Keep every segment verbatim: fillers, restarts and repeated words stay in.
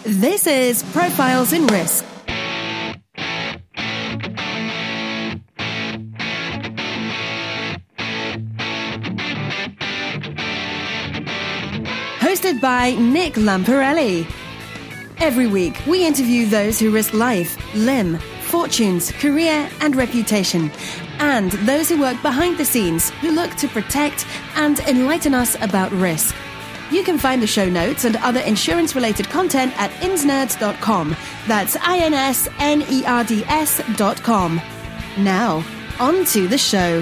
This is Profiles in Risk. Hosted by Nick Lamparelli. Every week, we interview those who risk life, limb, fortunes, career, and reputation, and those who work behind the scenes who look to protect and enlighten us about risk. You can find the show notes and other insurance-related content at insnerds dot com. That's I N S N E R D S dot com. Now, on to the show.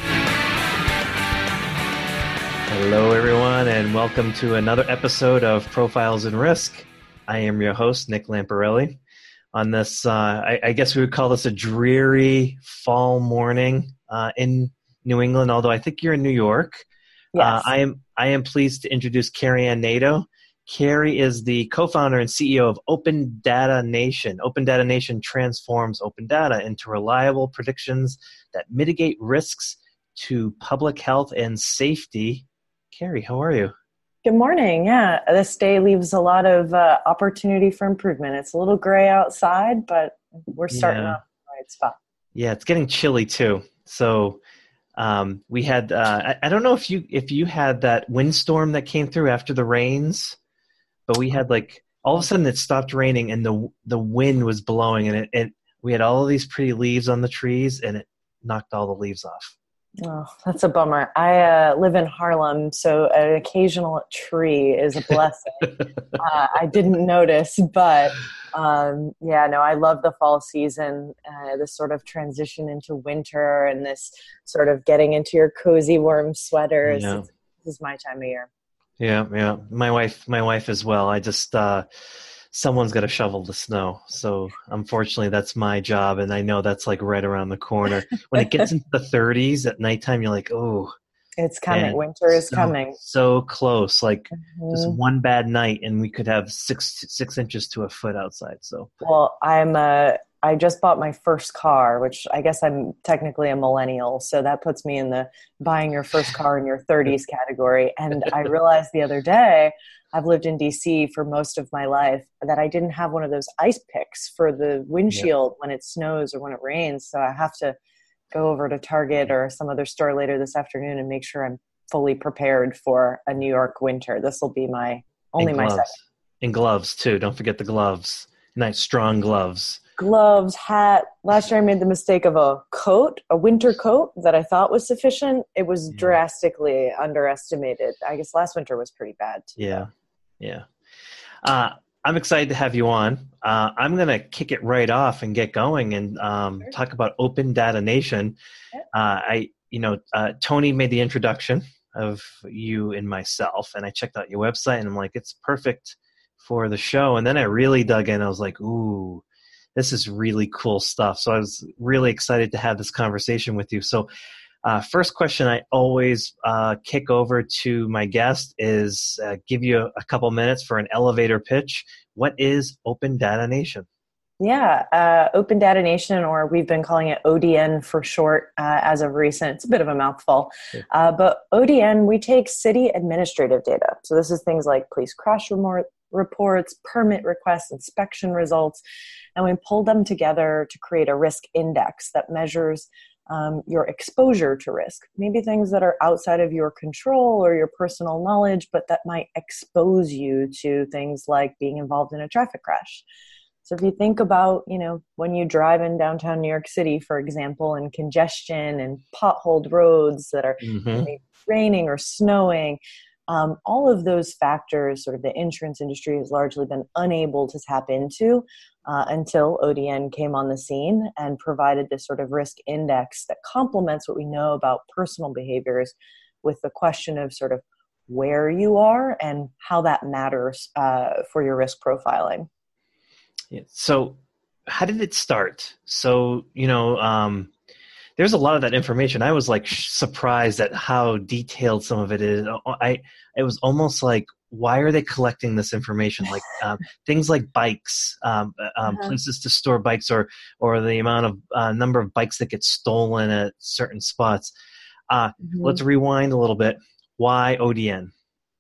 Hello, everyone, and welcome to another episode of Profiles in Risk. I am your host, Nick Lamparelli. On this, uh, I, I guess we would call this a dreary fall morning uh, in New England, although I think you're in New York. Yes. Uh, I am I am pleased to introduce Carrie Ann Nadeau. Carrie is the co-founder and C E O of Open Data Nation. Open Data Nation transforms open data into reliable predictions that mitigate risks to public health and safety. Carrie, how are you? Good morning. Yeah, this day leaves a lot of uh, opportunity for improvement. It's a little gray outside, but we're starting Yeah. off in the right spot. Yeah, it's getting chilly too. So um, we had, uh, I, I don't know if you if you had that windstorm that came through after the rains, but we had like, all of a sudden it stopped raining and the the wind was blowing and it, it we had all of these pretty leaves on the trees and it knocked all the leaves off. Oh, that's a bummer. I uh, live in Harlem, so an occasional tree is a blessing. uh, I didn't notice, but um, yeah, no, I love the fall season, uh, this sort of transition into winter and this sort of getting into your cozy, warm sweaters. Yeah. It's, this is my time of year. Yeah, yeah. My wife, my wife as well. I just, uh, someone's got to shovel the snow. So unfortunately, that's my job. And I know that's like right around the corner. When it gets into the thirties at nighttime, you're like, oh. It's coming. man, Winter is so, coming. So close. Like Mm-hmm. just one bad night and we could have six six inches to a foot outside. So Well, I'm uh, I just bought my first car, which I guess I'm technically a millennial. So that puts me in the buying your first car in your thirties category. And I realized the other day, I've lived in D C for most of my life, that I didn't have one of those ice picks for the windshield when it snows or when it rains. So I have to go over to Target or some other store later this afternoon and make sure I'm fully prepared for a New York winter. This will be my only and my gloves. second. And gloves too. Don't forget the gloves. Nice strong gloves. Gloves, hat. Last year I made the mistake of a coat, a winter coat that I thought was sufficient. It was Yeah. drastically underestimated. I guess last winter was pretty bad too. Yeah. Yeah. Uh, I'm excited to have you on. Uh, I'm going to kick it right off and get going and um, Sure. talk about Open Data Nation. Yeah. Uh, I, you know, uh, Tony made the introduction of you and myself, and I checked out your website, and I'm like, it's perfect for the show. And then I really dug in. I was like, ooh, this is really cool stuff. So I was really excited to have this conversation with you. So uh, first question I always uh, kick over to my guest is uh, give you a, a couple minutes for an elevator pitch. What is Open Data Nation? Yeah, uh, Open Data Nation, or we've been calling it O D N for short uh, as of recent. It's a bit of a mouthful. Yeah. Uh, but O D N, we take city administrative data. So this is things like police crash remor- reports, permit requests, inspection results, and we pull them together to create a risk index that measures um, your exposure to risk. Maybe things that are outside of your control or your personal knowledge, but that might expose you to things like being involved in a traffic crash. So if you think about, you know, when you drive in downtown New York City, for example, and congestion and potholed roads that are Mm-hmm. maybe raining or snowing, um, all of those factors, sort of the insurance industry has largely been unable to tap into uh, until O D N came on the scene and provided this sort of risk index that complements what we know about personal behaviors with the question of sort of where you are and how that matters uh, for your risk profiling. Yeah. So how did it start? So, you know, um, there's a lot of that information. I was like sh- surprised at how detailed some of it is. I, it was almost like, why are they collecting this information? Like um, things like bikes, um, um, Uh-huh. places to store bikes, or or the amount of uh, number of bikes that get stolen at certain spots. Uh, Mhm. Let's rewind a little bit. Why O D N?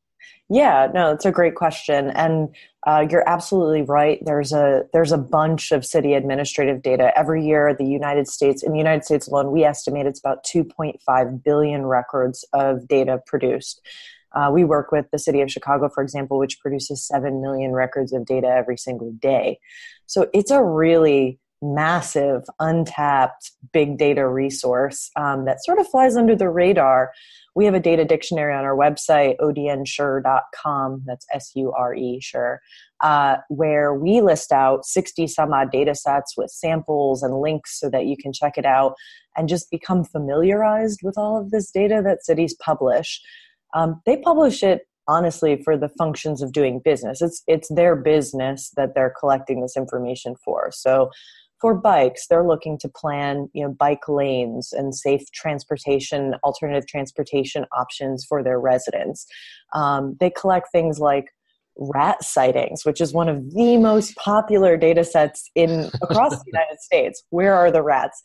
Yeah, no, it's a great question. And uh, you're absolutely right. There's a there's a bunch of city administrative data. Every year, the United States, in the United States alone, we estimate it's about two point five billion records of data produced. Uh, we work with the city of Chicago, for example, which produces seven million records of data every single day. So it's a really massive, untapped big data resource um, that sort of flies under the radar. We have a data dictionary on our website, O D N sure dot com, that's S U R E, sure, uh, where we list out sixty some odd data sets with samples and links so that you can check it out and just become familiarized with all of this data that cities publish. Um, they publish it, honestly, for the functions of doing business. It's, it's their business that they're collecting this information for. So for bikes, they're looking to plan, you know, bike lanes and safe transportation, alternative transportation options for their residents. Um, they collect things like rat sightings, which is one of the most popular data sets in across the United States. Where are the rats?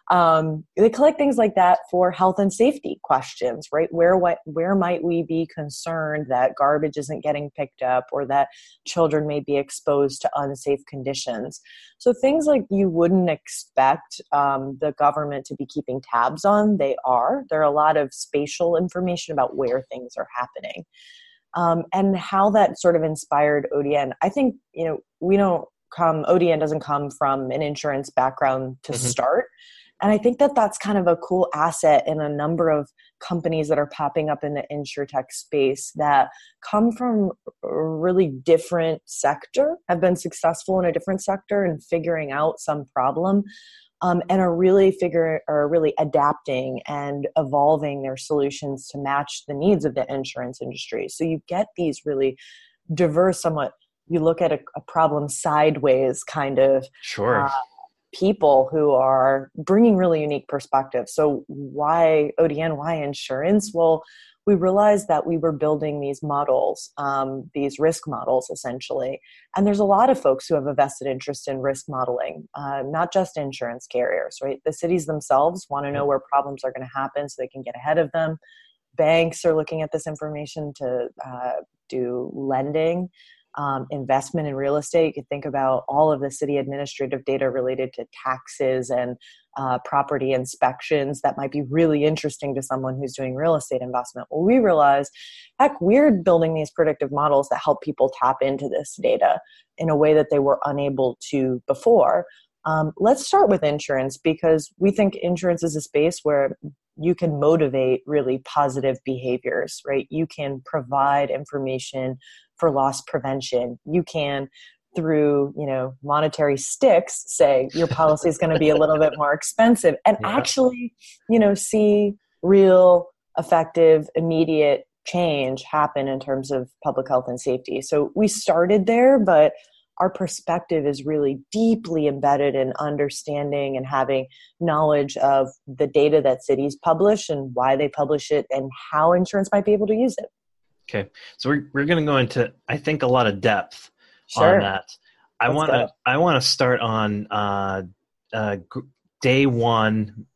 Um, they collect things like that for health and safety questions, right? Where what where might we be concerned that garbage isn't getting picked up or that children may be exposed to unsafe conditions? So things like you wouldn't expect um, the government to be keeping tabs on, they are. There are a lot of spatial information about where things are happening. Um, and how that sort of inspired O D N. I think, you know, we don't come, O D N doesn't come from an insurance background to mm-hmm. start. And I think that that's kind of a cool asset in a number of companies that are popping up in the insurtech space that come from a really different sector, have been successful in a different sector and figuring out some problem. Um, and are really figure are really adapting and evolving their solutions to match the needs of the insurance industry. So you get these really diverse, somewhat, you look at a, a problem sideways kind of sure. uh, people who are bringing really unique perspectives. So why O D N, why insurance? Well, we realized that we were building these models, um, these risk models essentially. And there's a lot of folks who have a vested interest in risk modeling, uh, not just insurance carriers, right? The cities themselves want to know where problems are going to happen so they can get ahead of them. Banks are looking at this information to uh, do lending. Um, investment in real estate. You could think about all of the city administrative data related to taxes and uh, property inspections that might be really interesting to someone who's doing real estate investment. Well, we realized, heck, we're building these predictive models that help people tap into this data in a way that they were unable to before. Um, let's start with insurance because we think insurance is a space where you can motivate really positive behaviors, right? You can provide information for loss prevention. You can, through, you know, monetary sticks, say your policy is going to be a little bit more expensive and yeah. actually, you know, see real, effective, immediate change happen in terms of public health and safety. So we started there, but our perspective is really deeply embedded in understanding and having knowledge of the data that cities publish and why they publish it and how insurance might be able to use it. Okay. So we're we're going to go into, I think, a lot of depth sure. on that. I want to I want to start on uh, uh, day one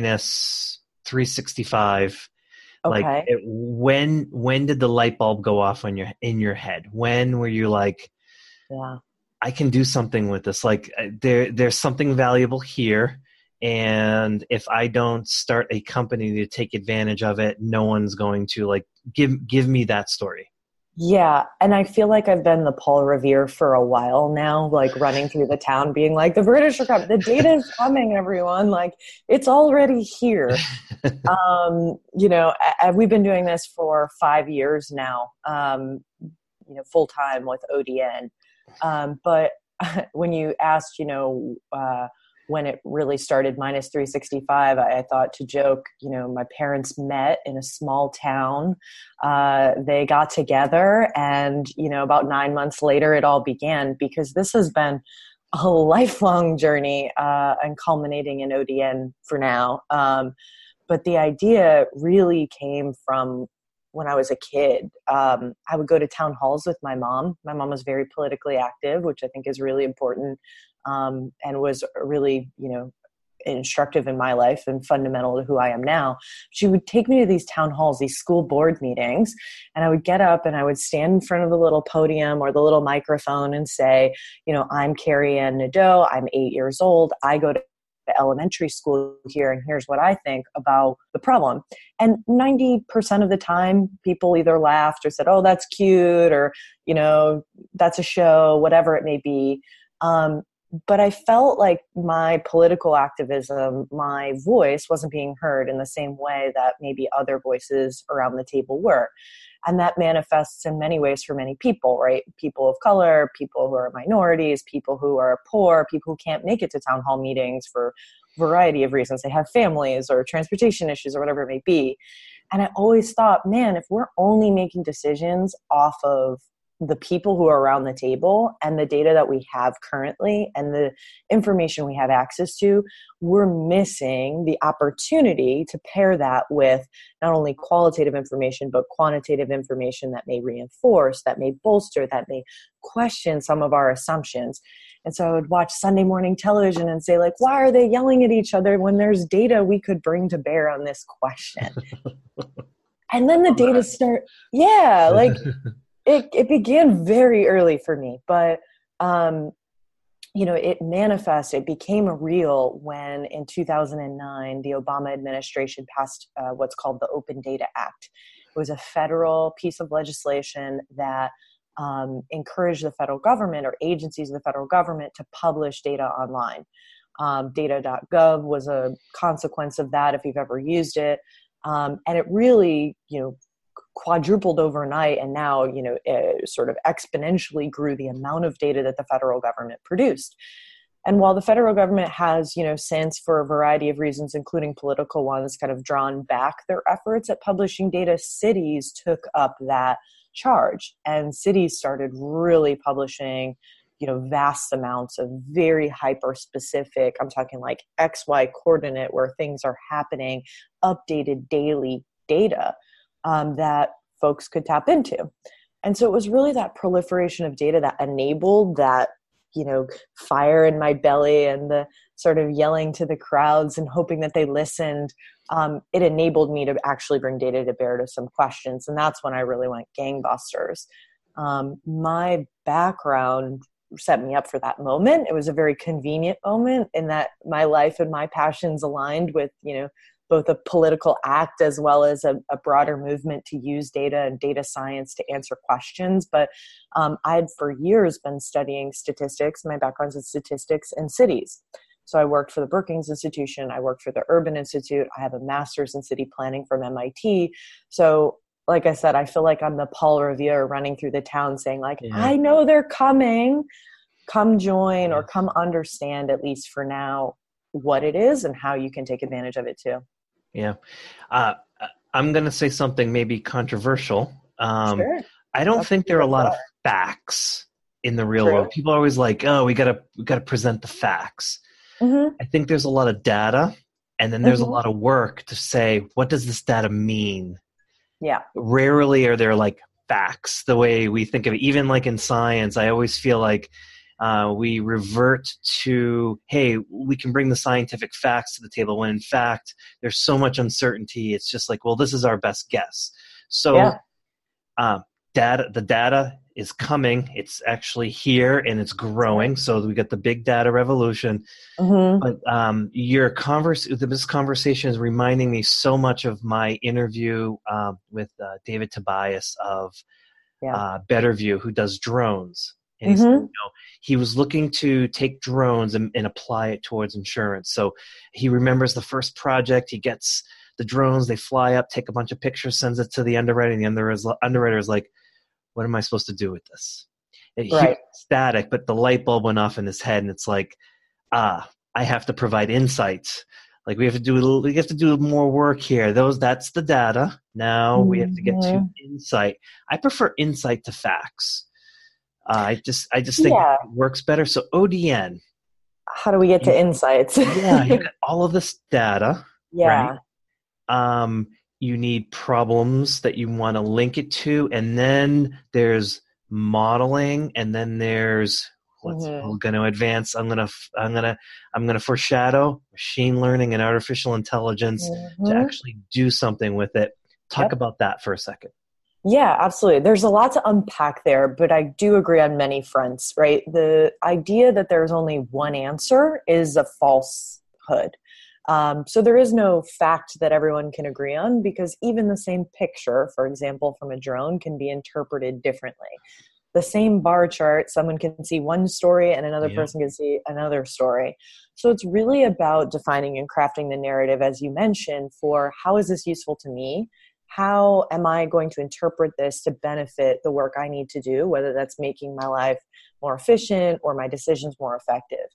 minus three sixty-five. Okay. Like it, when when did the light bulb go off on your in your head? When were you like, yeah, I can do something with this? Like there there's something valuable here. And if I don't start a company to take advantage of it, no one's going to like give give me that story. Yeah. And I feel like I've been the Paul Revere for a while now, like running through the town being like, the British are coming, the data is coming, everyone. Like it's already here. um, you know, I, I, we've been doing this for five years now, um, you know, full time with O D N. Um, but when you asked, you know, uh, when it really started, minus three sixty-five, I, I thought to joke, you know, my parents met in a small town. Uh, they got together and, you know, about nine months later, it all began because this has been a lifelong journey uh, and culminating in O D N for now. Um, but the idea really came from when I was a kid. Um, I would go to town halls with my mom. My mom was very politically active, which I think is really important. Um, and was really, you know, instructive in my life and fundamental to who I am now. She would take me to these town halls, these school board meetings, and I would get up and I would stand in front of the little podium or the little microphone and say, you know, I'm Carrie Ann Nadeau. I'm eight years old. I go to elementary school here, and here's what I think about the problem. And ninety percent of the time, people either laughed or said, oh, that's cute, or, you know, that's a show, whatever it may be. Um, but I felt like my political activism, my voice wasn't being heard in the same way that maybe other voices around the table were. And that manifests in many ways for many people, right? People of color, people who are minorities, people who are poor, people who can't make it to town hall meetings for a variety of reasons. They have families or transportation issues or whatever it may be. And I always thought, man, if we're only making decisions off of the people who are around the table and the data that we have currently and the information we have access to, we're missing the opportunity to pair that with not only qualitative information, but quantitative information that may reinforce, that may bolster, that may question some of our assumptions. And so I would watch Sunday morning television and say, like, why are they yelling at each other when there's data we could bring to bear on this question? And then the data start, yeah, like, It it began very early for me, but, um, you know, it manifested, it became real when in two thousand nine, the Obama administration passed uh, what's called the Open Data Act. It was a federal piece of legislation that um, encouraged the federal government or agencies of the federal government to publish data online. Um, data dot gov was a consequence of that if you've ever used it. Um, and it really, you know, quadrupled overnight, and now, you know, it sort of exponentially grew the amount of data that the federal government produced. And while the federal government has, you know, since for a variety of reasons, including political ones, kind of drawn back their efforts at publishing data, cities took up that charge, and cities started really publishing, you know, vast amounts of very hyper specific, I'm talking like X Y coordinate where things are happening, updated daily data Um, that folks could tap into. And so it was really that proliferation of data that enabled that, you know, fire in my belly and the sort of yelling to the crowds and hoping that they listened. Um, it enabled me to actually bring data to bear to some questions. And that's when I really went gangbusters. Um, my background set me up for that moment. It was a very convenient moment in that my life and my passions aligned with, you know, both a political act as well as a, a broader movement to use data and data science to answer questions. But um, I had for years been studying statistics. My background's in statistics in cities. So I worked for the Brookings Institution. I worked for the Urban Institute. I have a master's in city planning from M I T. So like I said, I feel like I'm the Paul Revere running through the town saying like, yeah. I know they're coming. Come join or come understand, at least for now, what it is and how you can take advantage of it too. Yeah. Uh, I'm going to say something maybe controversial. Um, sure. I don't That's think there are a lot of facts in the real True. world. People are always like, oh, we got to we got to present the facts. Mm-hmm. I think there's a lot of data, and then there's mm-hmm. a lot of work to say, what does this data mean? Yeah. Rarely are there like facts the way we think of it. Even like in science, I always feel like Uh, we revert to, hey, we can bring the scientific facts to the table when in fact there's so much uncertainty. It's just like, well, this is our best guess. So yeah. uh, data, the data is coming. It's actually here and it's growing. So we got the big data revolution. Mm-hmm. But um, your converse, this conversation is reminding me so much of my interview um, with uh, David Tobias of yeah. uh, Betterview, who does drones. And he, mm-hmm. said, you know, he was looking to take drones and, and apply it towards insurance. So he remembers the first project. He gets the drones, they fly up, take a bunch of pictures, sends it to the underwriter, and the underwriter, underwriter is like, what am I supposed to do with this? And right. He was static, but the light bulb went off in his head, and it's like, ah, I have to provide insights. Like we have to do a little, we have to do more work here. Those That's the data. Now mm-hmm. we have to get to insight. I prefer insight to facts. Uh, I just I just think yeah. it works better. So O D N. How do we get to you, insights? yeah, you got all of this data. Yeah. Right? Um, you need problems that you want to link it to, and then there's modeling, and then there's let's, Mm-hmm. we're going to advance. I'm going to, I'm going to, I'm going to foreshadow machine learning and artificial intelligence Mm-hmm. to actually do something with it. Talk Yep. about that for a second. Yeah, absolutely. There's a lot to unpack there, but I do agree on many fronts, right? The idea that there's only one answer is a falsehood. Um, so there is no fact that everyone can agree on, because even the same picture, for example, from a drone can be interpreted differently. The same bar chart, someone can see one story and another Yeah. person can see another story. So it's really about defining and crafting the narrative, as you mentioned, for how is this useful to me? How am I going to interpret this to benefit the work I need to do, whether that's making my life more efficient or my decisions more effective?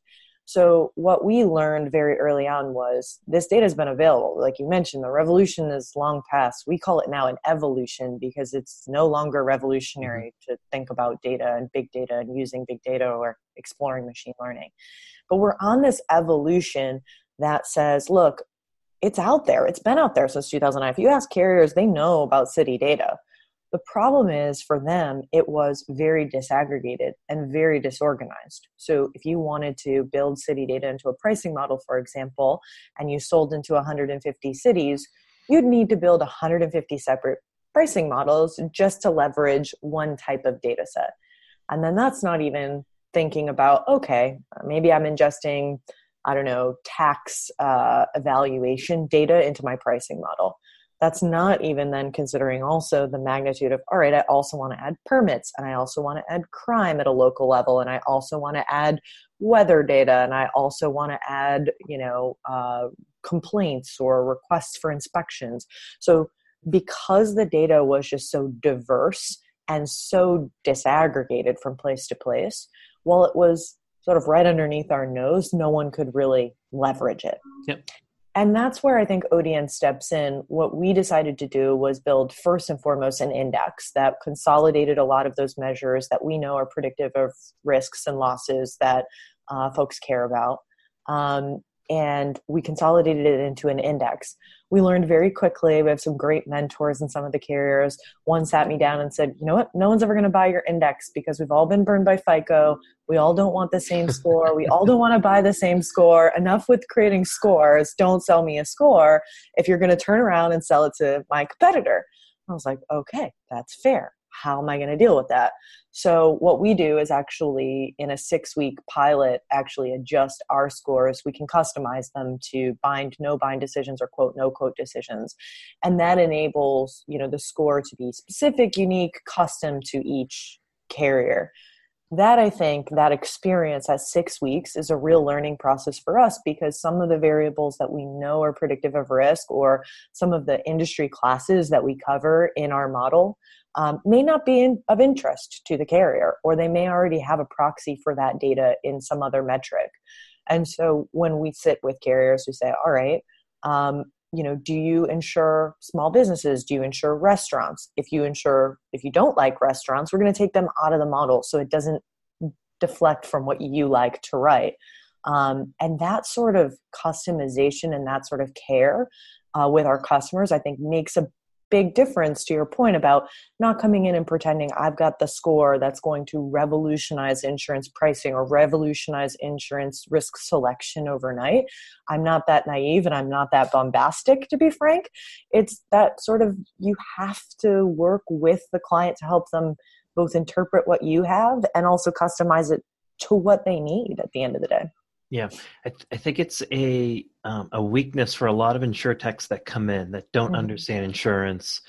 So what we learned very early on was this data has been available. Like you mentioned, the revolution is long past. We call it now an evolution because it's no longer revolutionary mm-hmm. to think about data and big data and using big data or exploring machine learning. But we're on this evolution that says, look, it's out there. It's been out there since two thousand nine. If you ask carriers, they know about city data. The problem is for them, it was very disaggregated and very disorganized. So if you wanted to build city data into a pricing model, for example, and you sold into one hundred fifty cities, you'd need to build one hundred fifty separate pricing models just to leverage one type of data set. And then that's not even thinking about, okay, maybe I'm ingesting I don't know, tax uh, evaluation data into my pricing model. That's not even then considering also the magnitude of, all right, I also want to add permits, and I also want to add crime at a local level, and I also want to add weather data, and I also want to add, you know, uh, complaints or requests for inspections. So because the data was just so diverse and so disaggregated from place to place, while it was sort of right underneath our nose, no one could really leverage it. Yep. And that's where I think O D N steps in. What we decided to do was build first and foremost an index that consolidated a lot of those measures that we know are predictive of risks and losses that uh, folks care about. Um, and we consolidated it into an index. We learned very quickly. We have some great mentors in some of the carriers. One sat me down and said, you know what? No one's ever going to buy your index because we've all been burned by FICO. We all don't want the same score. We all don't want to buy the same score. Enough with creating scores. Don't sell me a score if you're going to turn around and sell it to my competitor. I was like, okay, that's fair. How am I going to deal with that? So what we do is actually in a six-week pilot, actually adjust our scores. We can customize them to bind, no bind decisions or quote, no quote decisions. And that enables, you know, the score to be specific, unique, custom to each carrier. That I think that experience at six weeks is a real learning process for us because some of the variables that we know are predictive of risk or some of the industry classes that we cover in our model um, may not be in, of interest to the carrier, or they may already have a proxy for that data in some other metric. And so when we sit with carriers, we say, all right, um, you know, do you insure small businesses? Do you insure restaurants? If you insure, if you don't like restaurants, we're going to take them out of the model so it doesn't deflect from what you like to write. Um, and that sort of customization and that sort of care uh, with our customers, I think makes a big difference to your point about not coming in and pretending I've got the score that's going to revolutionize insurance pricing or revolutionize insurance risk selection overnight. I'm not that naive and I'm not that bombastic, to be frank. It's that sort of, you have to work with the client to help them both interpret what you have and also customize it to what they need at the end of the day. Yeah, I, th- I think it's a um, a weakness for a lot of insurtechs that come in that don't mm-hmm. understand insurance.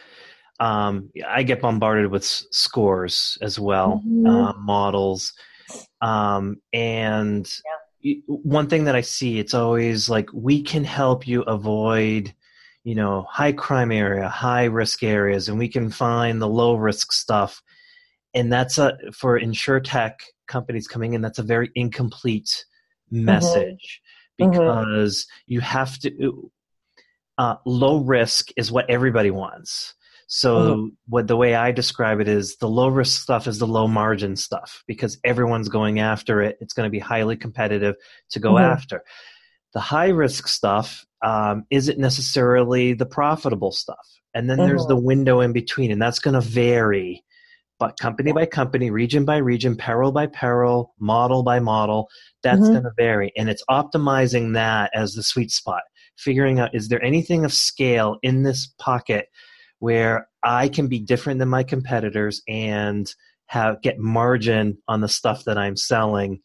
Um, I get bombarded with s- scores as well, mm-hmm. uh, models, um, and yeah. one thing that I see, it's always like, we can help you avoid, you know, high crime area, high risk areas, and we can find the low risk stuff. And that's a, for insurtech companies coming in, that's a very incomplete message mm-hmm. because mm-hmm. you have to uh, low risk is what everybody wants. So mm-hmm. what the way I describe it is the low risk stuff is the low margin stuff because everyone's going after it. It's going to be highly competitive to go mm-hmm. after. The high risk stuff um, isn't necessarily the profitable stuff. And then mm-hmm. there's the window in between, and that's going to vary but company by company, region by region, peril by peril, model by model, that's mm-hmm. going to vary. And it's optimizing that as the sweet spot, figuring out, is there anything of scale in this pocket where I can be different than my competitors and have get margin on the stuff that I'm selling?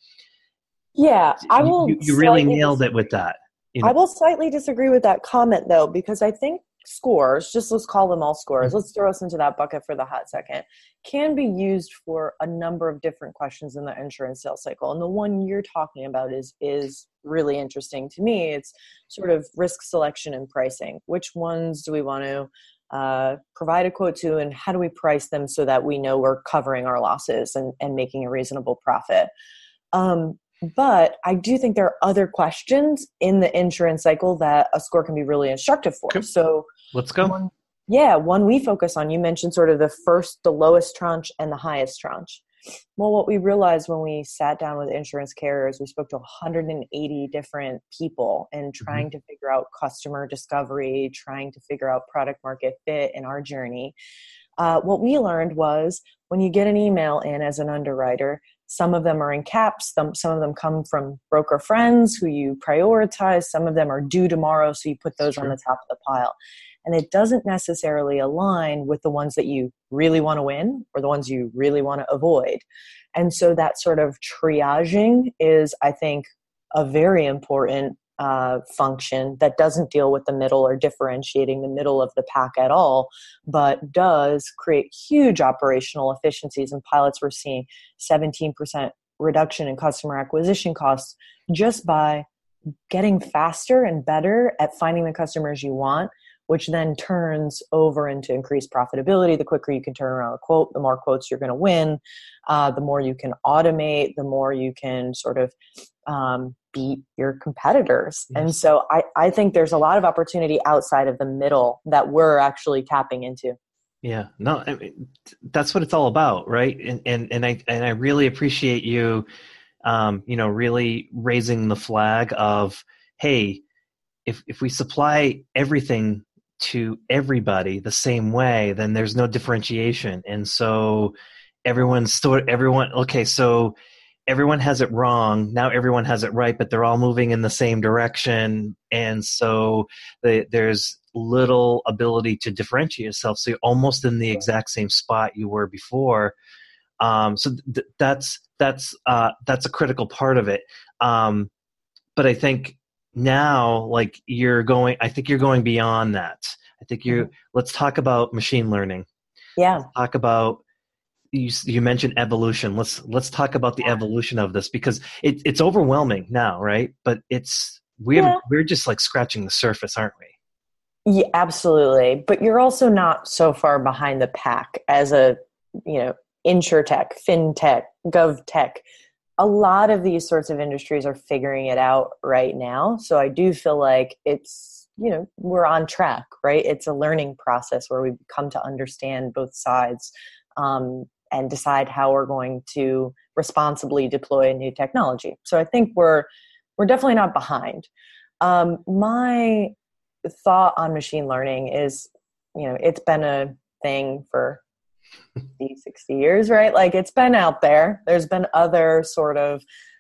Yeah, I will. You, you really nailed it with that. You know? I will slightly disagree with that comment, though, because I think scores, just let's call them all scores, let's throw us into that bucket for the hot second, can be used for a number of different questions in the insurance sales cycle. And the one you're talking about is is really interesting to me. It's sort of risk selection and pricing. Which ones do we want to uh, provide a quote to, and how do we price them so that we know we're covering our losses and, and making a reasonable profit? Um, But I do think there are other questions in the insurance cycle that a score can be really instructive for. Okay. So let's go. One, yeah, one we focus on, you mentioned sort of the first, the lowest tranche and the highest tranche. Well, what we realized when we sat down with insurance carriers, we spoke to one hundred eighty different people and trying mm-hmm. to figure out customer discovery, trying to figure out product market fit in our journey. Uh, what we learned was when you get an email in as an underwriter, some of them are in caps. Some, some of them come from broker friends who you prioritize. Some of them are due tomorrow, so you put those on the top of the pile. And it doesn't necessarily align with the ones that you really want to win or the ones you really want to avoid. And so that sort of triaging is, I think, a very important uh, function that doesn't deal with the middle or differentiating the middle of the pack at all, but does create huge operational efficiencies. And pilots were seeing seventeen percent reduction in customer acquisition costs just by getting faster and better at finding the customers you want, which then turns over into increased profitability. The quicker you can turn around a quote, the more quotes you're going to win, uh, the more you can automate, the more you can sort of um, beat your competitors. Yes. And so I, I think there's a lot of opportunity outside of the middle that we're actually tapping into. Yeah, no, I mean, that's what it's all about, right? And and and I and I really appreciate you, um, you know, really raising the flag of, hey, if if we supply everything to everybody the same way, then there's no differentiation, and so everyone's still everyone. Okay, so everyone has it wrong. Now everyone has it right, but they're all moving in the same direction. And so the, there's little ability to differentiate yourself. So you're almost in the exact same spot you were before. Um, so th- that's, that's, uh, that's a critical part of it. Um, but I think now, like you're going, I think you're going beyond that. I think you're, mm-hmm. let's talk about machine learning. Yeah. Let's talk about, You, you mentioned evolution. Let's let's talk about the evolution of this, because it, it's overwhelming now, right? But it's we're yeah. we're just like scratching the surface, aren't we? Yeah, absolutely. But you're also not so far behind the pack as a you know insurtech, fintech, govtech. A lot of these sorts of industries are figuring it out right now. So I do feel like it's you know we're on track, right? It's a learning process where we come to understand both sides. Um, and decide how we're going to responsibly deploy a new technology. So I think we're we're definitely not behind. Um, my thought on machine learning is, you know, it's been a thing for fifty, sixty years, right? Like it's been out there. There's been other sort of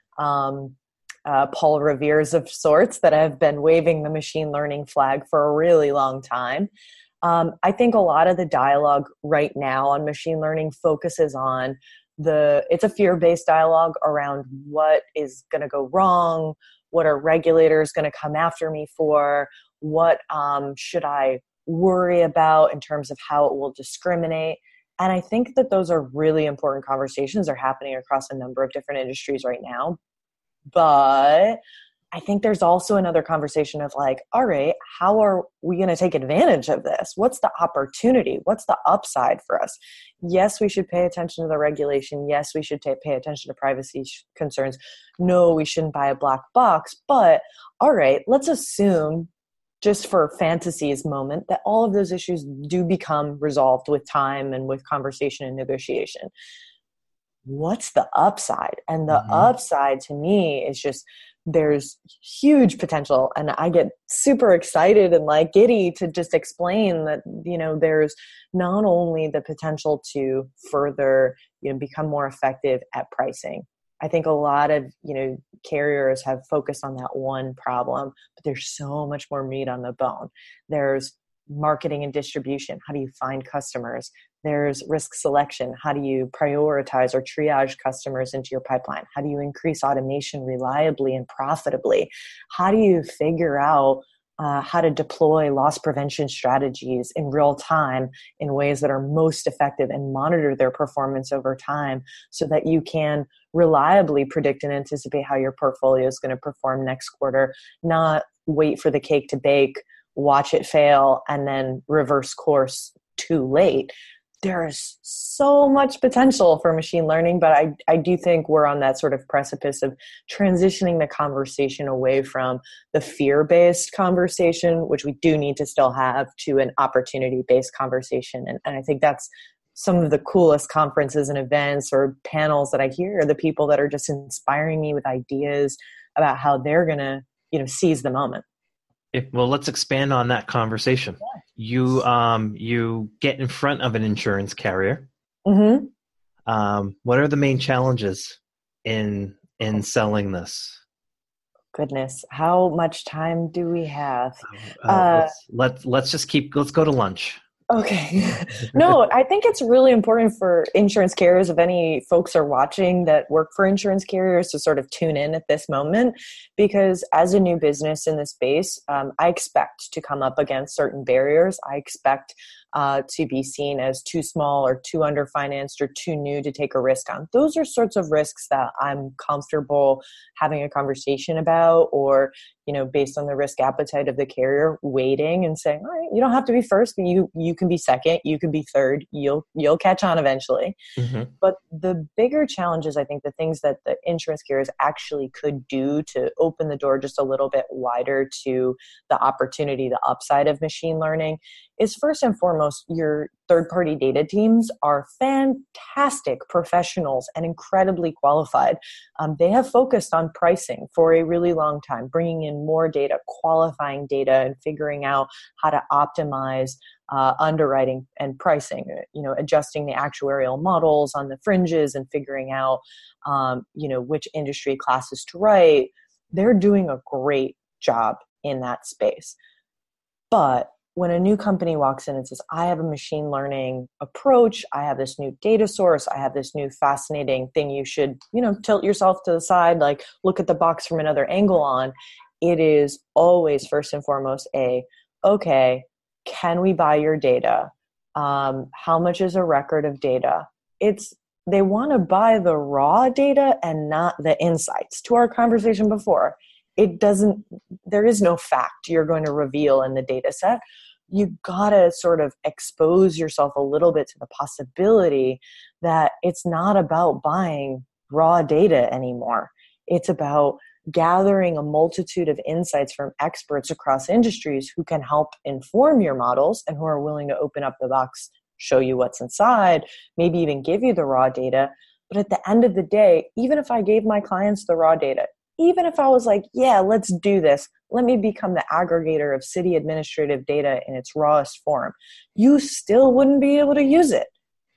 um, uh, Paul Revere's of sorts that have been waving the machine learning flag for a really long time. Um, I think a lot of the dialogue right now on machine learning focuses on the, it's a fear-based dialogue around what is going to go wrong, what are regulators going to come after me for, what um, should I worry about in terms of how it will discriminate. And I think that those are really important conversations. They're happening across a number of different industries right now. But I think there's also another conversation of like, all right, how are we going to take advantage of this? What's the opportunity? What's the upside for us? Yes, we should pay attention to the regulation. Yes, we should t- pay attention to privacy sh- concerns. No, we shouldn't buy a black box. But all right, let's assume, just for fantasy's moment, that all of those issues do become resolved with time and with conversation and negotiation. What's the upside? And the mm-hmm. upside to me is just there's huge potential, and I get super excited and like giddy to just explain that, you know, there's not only the potential to further, you know, become more effective at pricing. I think a lot of, you know, carriers have focused on that one problem, but there's so much more meat on the bone. There's marketing and distribution. How do you find customers? There's risk selection. How do you prioritize or triage customers into your pipeline? How do you increase automation reliably and profitably? How do you figure out uh, how to deploy loss prevention strategies in real time in ways that are most effective and monitor their performance over time so that you can reliably predict and anticipate how your portfolio is going to perform next quarter, not wait for the cake to bake, watch it fail, and then reverse course too late. There is so much potential for machine learning, but I, I do think we're on that sort of precipice of transitioning the conversation away from the fear-based conversation, which we do need to still have, to an opportunity-based conversation. And, and I think that's some of the coolest conferences and events or panels that I hear are the people that are just inspiring me with ideas about how they're going to, you know, seize the moment. If, well, let's expand on that conversation. Yeah. You um, you get in front of an insurance carrier. Mm-hmm. Um, what are the main challenges in in selling this? Goodness, how much time do we have? Uh, uh, let's, let's let's just keep. Let's go to lunch. Okay. No, I think it's really important for insurance carriers, if any folks are watching that work for insurance carriers, to sort of tune in at this moment, because as a new business in this space, um, I expect to come up against certain barriers. I expect uh, to be seen as too small or too underfinanced or too new to take a risk on. Those are sorts of risks that I'm comfortable having a conversation about, or, you know, based on the risk appetite of the carrier, waiting and saying, all right, you don't have to be first, but you you can be second, you can be third, you'll you'll catch on eventually. Mm-hmm. But the bigger challenges, I think the things that the insurance carriers actually could do to open the door just a little bit wider to the opportunity, the upside of machine learning, is first and foremost, your third-party data teams are fantastic professionals and incredibly qualified. Um, they have focused on pricing for a really long time, bringing in more data, qualifying data, and figuring out how to optimize uh, underwriting and pricing, you know, adjusting the actuarial models on the fringes and figuring out, um, you know, which industry classes to write. They're doing a great job in that space. But when a new company walks in and says, I have a machine learning approach, I have this new data source, I have this new fascinating thing you should, you know, tilt yourself to the side, like look at the box from another angle on, it is always first and foremost a, okay, can we buy your data? Um, how much is a record of data? It's, they want to buy the raw data and not the insights. To our conversation before, it doesn't, there is no fact you're going to reveal in the data set. You gotta sort of expose yourself a little bit to the possibility that it's not about buying raw data anymore. It's about gathering a multitude of insights from experts across industries who can help inform your models and who are willing to open up the box, show you what's inside, maybe even give you the raw data. But at the end of the day, even if I gave my clients the raw data, even if I was like, yeah, let's do this, let me become the aggregator of city administrative data in its rawest form, you still wouldn't be able to use it.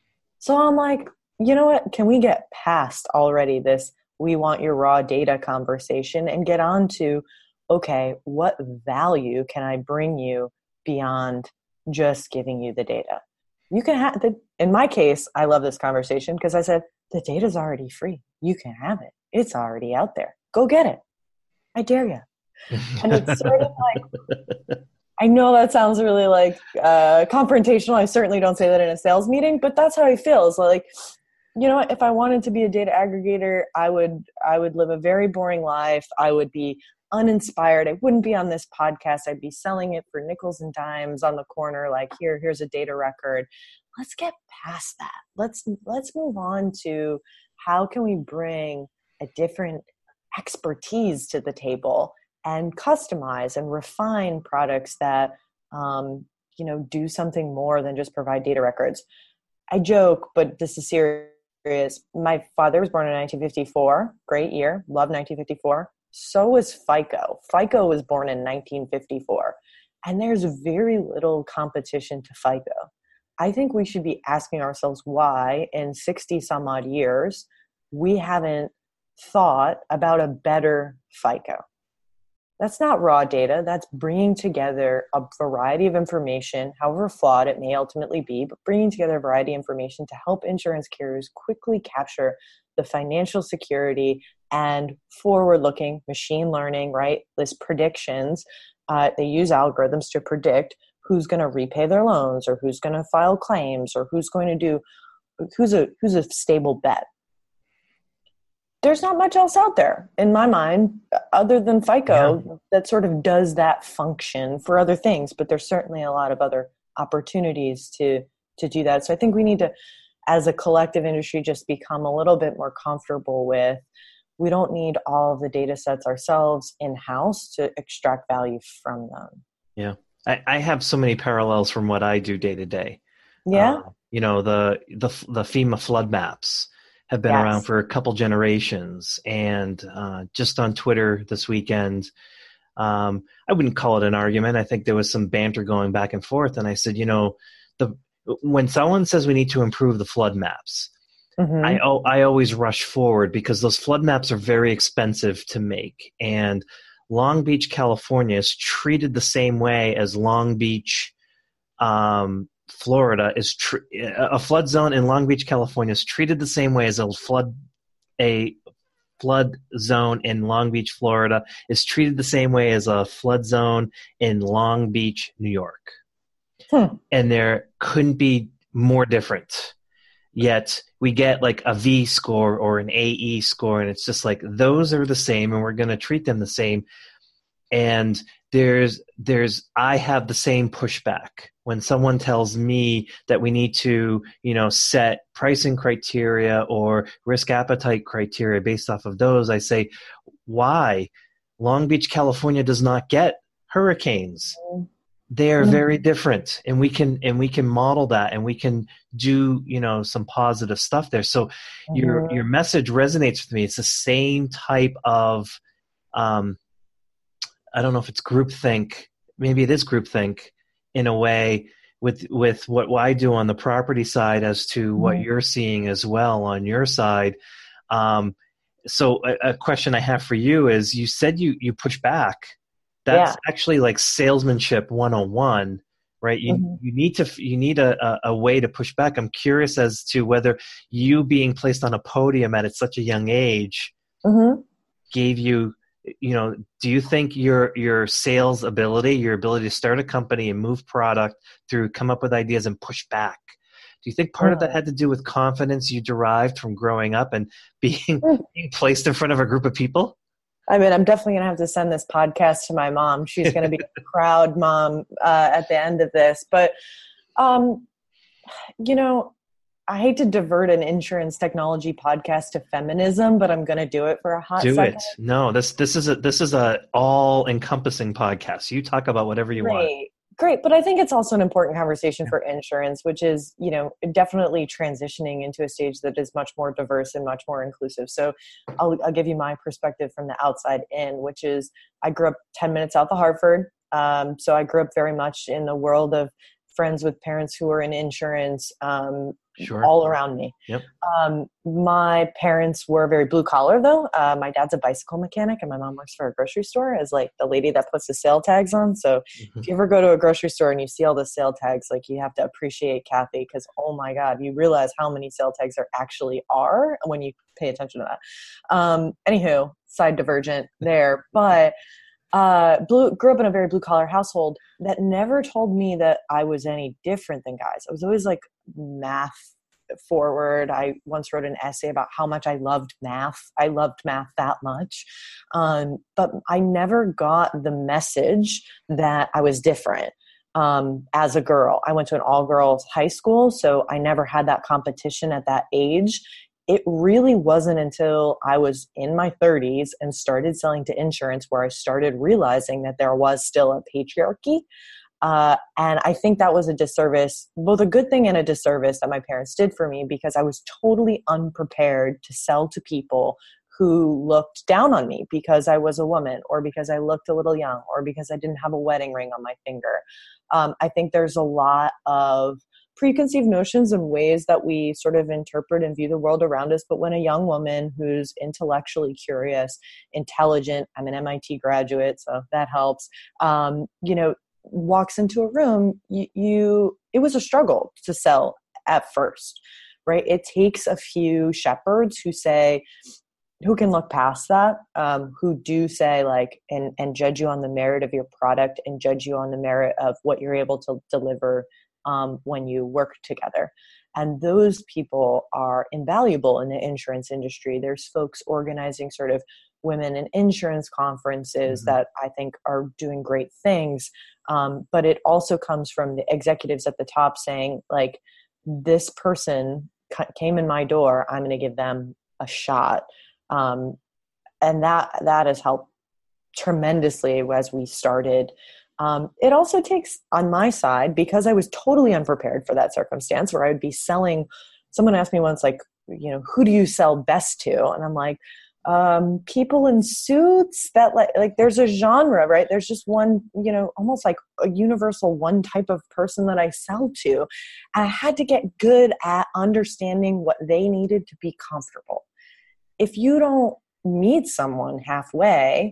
So I'm like, you know what? Can we get past already this we want your raw data conversation and get on to, okay, what value can I bring you beyond just giving you the data? You can have the, in my case, I love this conversation because I said, the data's already free. You can have it. It's already out there. Go get it. I dare you. And it's sort of like, I know that sounds really like uh, confrontational. I certainly don't say that in a sales meeting, but that's how I feel. It's like, you know, if I wanted to be a data aggregator, I would, I would live a very boring life. I would be uninspired. I wouldn't be on this podcast. I'd be selling it for nickels and dimes on the corner. Like, here, here's a data record. Let's get past that. Let's, let's move on to how can we bring a different expertise to the table and customize and refine products that, um, you know, do something more than just provide data records. I joke, but this is serious. My father was born in nineteen fifty-four. Great year. Love nineteen fifty-four. So is FICO. FICO was born in nineteen fifty-four, and there's very little competition to FICO. I think we should be asking ourselves why in sixty some odd years, we haven't thought about a better FICO. That's not raw data. That's bringing together a variety of information, however flawed it may ultimately be, but bringing together a variety of information to help insurance carriers quickly capture the financial security and forward-looking machine learning, right? This predictions. Uh, they use algorithms to predict who's going to repay their loans or who's going to file claims or who's going to do, who's a who's a stable bet. There's not much else out there, in my mind, other than FICO yeah. that sort of does that function for other things. But there's certainly a lot of other opportunities to to do that. So I think we need to, as a collective industry, just become a little bit more comfortable with, we don't need all of the data sets ourselves in-house to extract value from them. Yeah. I, I have so many parallels from what I do day to day. Yeah. Uh, you know, the, the, the FEMA flood maps have been yes. around for a couple generations. And uh, just on Twitter this weekend, um, I wouldn't call it an argument. I think there was some banter going back and forth. And I said, you know, the when someone says we need to improve the flood maps, mm-hmm. I, I always rush forward because those flood maps are very expensive to make. And Long Beach, California is treated the same way as Long Beach, um, Florida is tr- a flood zone in Long Beach, California is treated the same way as a flood a flood zone in Long Beach, Florida is treated the same way as a flood zone in Long Beach, New York. Hmm. And there couldn't be more different. Yet we get like a V score or an A E score, and it's just like those are the same, and we're going to treat them the same. And there's there's I have the same pushback when someone tells me that we need to, you know, set pricing criteria or risk appetite criteria based off of those. I say, why? Long Beach, California does not get hurricanes. They are very different, and we can and we can model that, and we can do, you know, some positive stuff there. So mm-hmm. your your message resonates with me. It's the same type of um, I don't know if it's groupthink. Maybe it is groupthink in a way with with what I do on the property side as to mm-hmm. what you're seeing as well on your side. Um, so a, a question I have for you is: you said you you push back. That's yeah. actually like salesmanship one oh one, right? You mm-hmm. you need to you need a, a, a way to push back. I'm curious as to whether you being placed on a podium at such a young age mm-hmm. gave you, you know, do you think your your sales ability, your ability to start a company and move product through, come up with ideas and push back, do you think part mm-hmm. of that had to do with confidence you derived from growing up and being, mm-hmm. being placed in front of a group of people? I mean, I'm definitely going to have to send this podcast to my mom. She's going to be a proud mom uh, at the end of this. But, um, you know, I hate to divert an insurance technology podcast to feminism, but I'm going to do it for a hot do second. it. No, this this is a this is a all encompassing podcast. You talk about whatever you Great. want. Great. But I think it's also an important conversation for insurance, which is, you know, definitely transitioning into a stage that is much more diverse and much more inclusive. So I'll, I'll give you my perspective from the outside in, which is I grew up ten minutes south of Hartford. Um, so I grew up very much in the world of friends with parents who are in insurance, um, Sure. all around me. Yep. Um, my parents were very blue collar though. Uh, my dad's a bicycle mechanic and my mom works for a grocery store as like the lady that puts the sale tags on. So mm-hmm. if you ever go to a grocery store and you see all the sale tags, like you have to appreciate Kathy because, oh my God, you realize how many sale tags there actually are when you pay attention to that. Um, anywho, side divergent there, but uh, blue, grew up in a very blue collar household that never told me that I was any different than guys. I was always like math forward. I once wrote an essay about how much I loved math. I loved math that much. Um, but I never got the message that I was different. Um, as a girl, I went to an all girls high school. So I never had that competition at that age. It really wasn't until I was in my thirties and started selling to insurance where I started realizing that there was still a patriarchy. Uh, and I think that was a disservice, both a good thing and a disservice that my parents did for me because I was totally unprepared to sell to people who looked down on me because I was a woman, or because I looked a little young, or because I didn't have a wedding ring on my finger. Um, I think there's a lot of preconceived notions and ways that we sort of interpret and view the world around us. But when a young woman who's intellectually curious, intelligent, I'm an M I T graduate, so that helps, um, you know, walks into a room, you, you, it was a struggle to sell at first, right? It takes a few shepherds who say, who can look past that, um, who do say like, and, and judge you on the merit of your product and judge you on the merit of what you're able to deliver um, when you work together. And those people are invaluable in the insurance industry. There's folks organizing sort of women in insurance conferences mm-hmm. that I think are doing great things. Um, but it also comes from the executives at the top saying like, this person came in my door, I'm going to give them a shot. Um, and that, that has helped tremendously as we started. Um, it also takes on my side, because I was totally unprepared for that circumstance where I would be selling. Someone asked me once, like, you know, who do you sell best to? And I'm like, um, people in suits that like, like there's a genre, right? There's just one, you know, almost like a universal one type of person that I sell to. And I had to get good at understanding what they needed to be comfortable. If you don't meet someone halfway,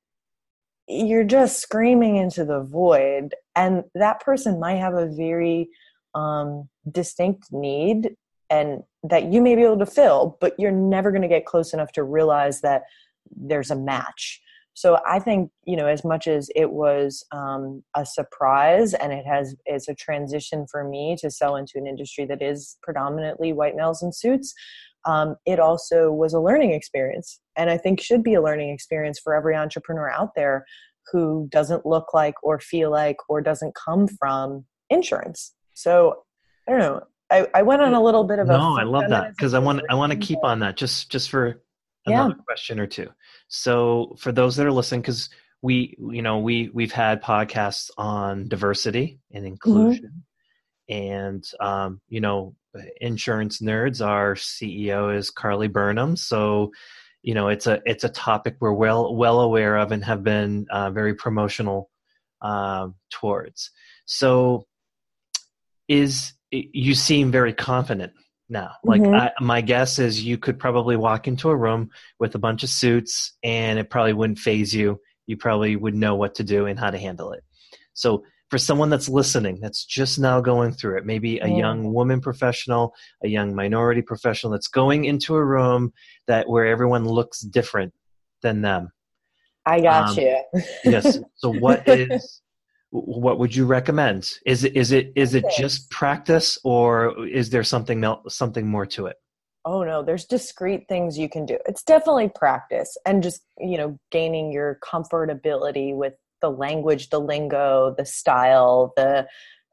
you're just screaming into the void. And that person might have a very um, distinct need and that you may be able to fill, but you're never going to get close enough to realize that there's a match. So I think, you know, as much as it was um, a surprise and it has, it's a transition for me to sell into an industry that is predominantly white males in suits, Um, it also was a learning experience, and I think should be a learning experience for every entrepreneur out there who doesn't look like or feel like or doesn't come from insurance. So I don't know. I, I went on a little bit of a no. I love that because I want I want to keep on that just just for another yeah. question or two. So for those that are listening, because we you know we we've had podcasts on diversity and inclusion, mm-hmm. and um, you know. Insurance Nerds, our C E O is Carly Burnham. So, you know, it's a it's a topic we're well well aware of and have been uh, very promotional uh, towards. So, is you seem very confident now. Like mm-hmm. I, my guess is you could probably walk into a room with a bunch of suits and it probably wouldn't faze you. You probably would know what to do and how to handle it. So. For someone that's listening, that's just now going through it, maybe a yeah. young woman professional, a young minority professional that's going into a room that where everyone looks different than them. I got um, you. Yes. So what is, what would you recommend? Is it, is it, is it just practice or is there something else, something more to it? Oh no, there's discrete things you can do. It's definitely practice and just, you know, gaining your comfortability with the language, the lingo, the style, the,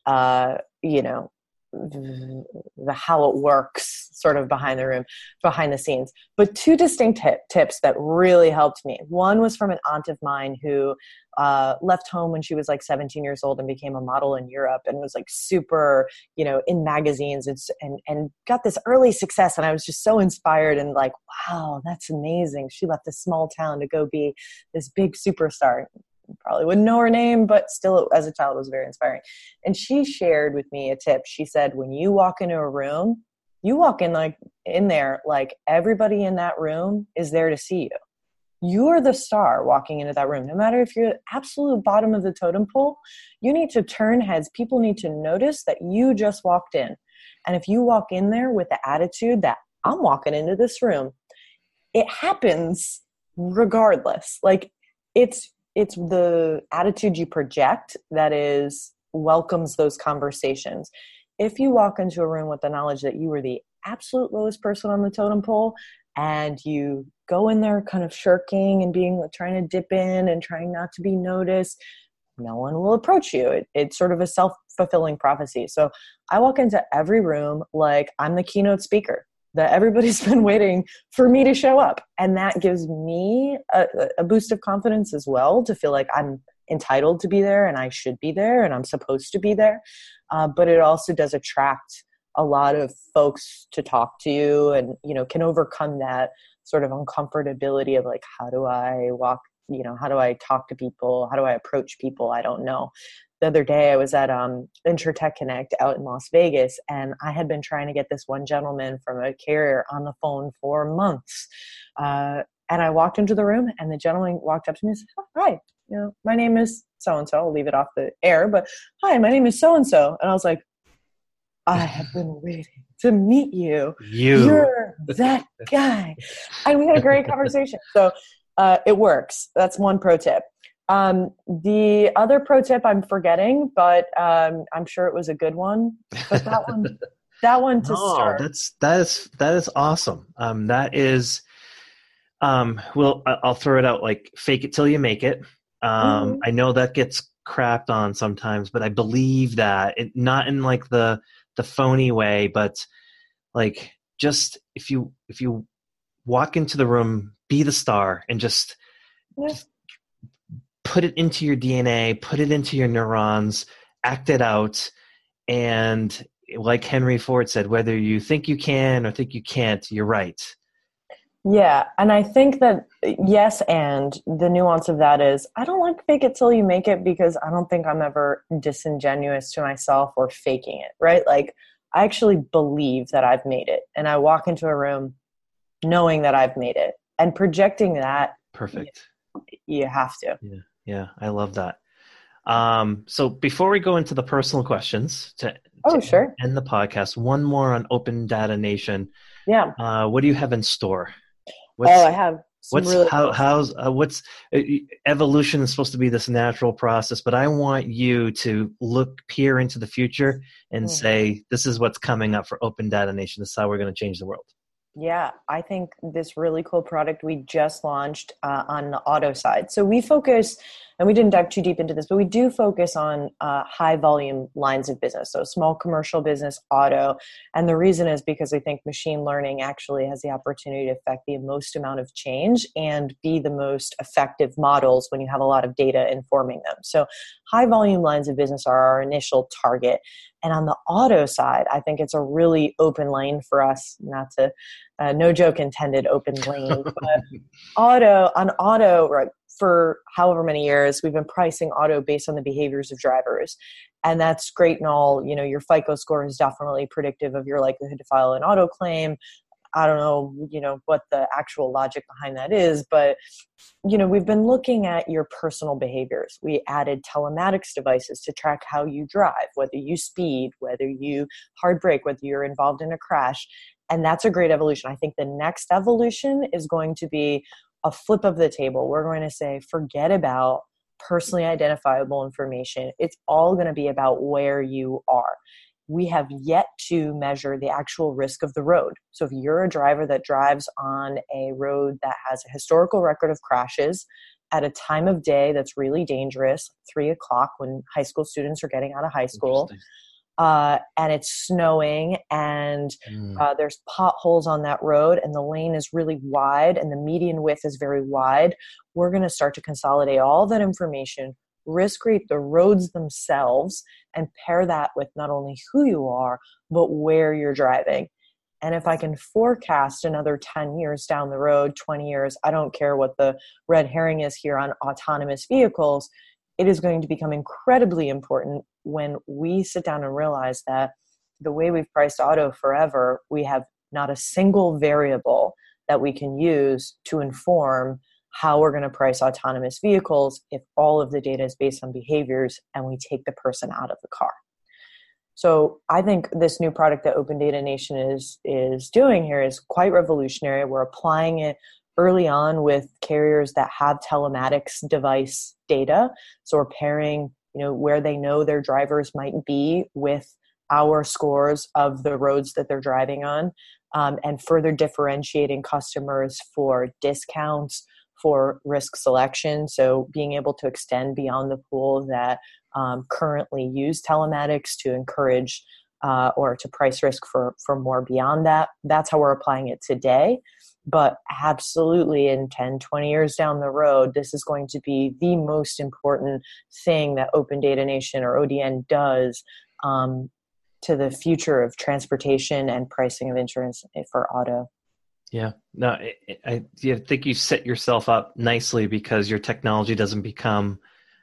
uh, you know, the, the how it works sort of behind the room, behind the scenes. But two distinct tip, tips that really helped me. One was from an aunt of mine who uh, left home when she was like seventeen years old and became a model in Europe and was like super, you know, in magazines and, and, and got this early success. And I was just so inspired and like, wow, that's amazing. She left a small town to go be this big superstar. Probably wouldn't know her name, but still as a child it was very inspiring. And she shared with me a tip. She said, when you walk into a room, you walk in like in there, like everybody in that room is there to see you. You're the star walking into that room. No matter if you're at the absolute bottom of the totem pole, you need to turn heads. People need to notice that you just walked in. And if you walk in there with the attitude that I'm walking into this room, it happens regardless. Like it's, It's the attitude you project that is welcomes those conversations. If you walk into a room with the knowledge that you were the absolute lowest person on the totem pole and you go in there kind of shirking and being trying to dip in and trying not to be noticed, no one will approach you. It, it's sort of a self-fulfilling prophecy. So I walk into every room like I'm the keynote speaker, that everybody's been waiting for me to show up. And that gives me a, a boost of confidence as well to feel like I'm entitled to be there and I should be there and I'm supposed to be there. Uh, but it also does attract a lot of folks to talk to you and, you know, can overcome that sort of uncomfortability of like, how do I walk, you know, how do I talk to people? How do I approach people? I don't know. The other day I was at um, InsurTech Connect out in Las Vegas, and I had been trying to get this one gentleman from a carrier on the phone for months. Uh, and I walked into the room, and the gentleman walked up to me and said, oh, hi, you know, my name is so-and-so. I'll leave it off the air, but hi, my name is so-and-so. And I was like, I have been waiting to meet you. You. You're that guy. And we had a great conversation. So uh, it works. That's one pro tip. Um, the other pro tip I'm forgetting, but um, I'm sure it was a good one. But that one, that one to no, start. That's that is that is awesome. Um, that is, um, well, I'll throw it out like fake it till you make it. Um, mm-hmm. I know that gets crapped on sometimes, but I believe that it, not in like the the phony way, but like just if you if you walk into the room, be the star, and just. Yeah. just put it into your D N A, put it into your neurons, act it out. And like Henry Ford said, whether you think you can or think you can't, you're right. Yeah. And I think that, yes, and the nuance of that is I don't like fake it till you make it, because I don't think I'm ever disingenuous to myself or faking it, right? Like I actually believe that I've made it, and I walk into a room knowing that I've made it and projecting that. Perfect. You, you have to. Yeah. Yeah, I love that. Um, so before we go into the personal questions to, oh, to sure. end the podcast, one more on Open Data Nation. Yeah. Uh, what do you have in store? What's, oh, I have some what's really how cool how's uh, what's uh, evolution is supposed to be this natural process, but I want you to look peer into the future and mm-hmm. say this is what's coming up for Open Data Nation. This is how we're going to change the world. Yeah, I think this really cool product we just launched uh, on the auto side. So we focus, and we didn't dive too deep into this, but we do focus on uh, high volume lines of business. So small commercial business, auto. And the reason is because I think machine learning actually has the opportunity to affect the most amount of change and be the most effective models when you have a lot of data informing them. So high volume lines of business are our initial target. And on the auto side, I think it's a really open lane for us, not to, uh, no joke intended, open lane, but auto, on auto, right, for however many years, we've been pricing auto based on the behaviors of drivers. And that's great and all, you know, your FICO score is definitely predictive of your likelihood to file an auto claim. I don't know, you know, what the actual logic behind that is, but, you know, we've been looking at your personal behaviors. We added telematics devices to track how you drive, whether you speed, whether you hard brake, whether you're involved in a crash. And that's a great evolution. I think the next evolution is going to be a flip of the table. We're going to say, forget about personally identifiable information. It's all going to be about where you are. We have yet to measure the actual risk of the road. So if you're a driver that drives on a road that has a historical record of crashes at a time of day that's really dangerous, three o'clock when high school students are getting out of high school, uh, and it's snowing and mm. uh, there's potholes on that road and the lane is really wide and the median width is very wide, we're going to start to consolidate all that information, risk rate the roads themselves, and pair that with not only who you are, but where you're driving. And if I can forecast another ten years down the road, twenty years, I don't care what the red herring is here on autonomous vehicles, it is going to become incredibly important when we sit down and realize that the way we've priced auto forever, we have not a single variable that we can use to inform how we're going to price autonomous vehicles if all of the data is based on behaviors and we take the person out of the car. So I think this new product that Open Data Nation is, is doing here is quite revolutionary. We're applying it early on with carriers that have telematics device data. So we're pairing, you know, where they know their drivers might be with our scores of the roads that they're driving on, um, and further differentiating customers for discounts, for risk selection. So being able to extend beyond the pool that um, currently use telematics to encourage uh, or to price risk for, for more beyond that. That's how we're applying it today. But absolutely in ten, twenty years down the road, this is going to be the most important thing that Open Data Nation or O D N does um, to the future of transportation and pricing of insurance for auto. Yeah. No, I, I, I think you set yourself up nicely because your technology doesn't become,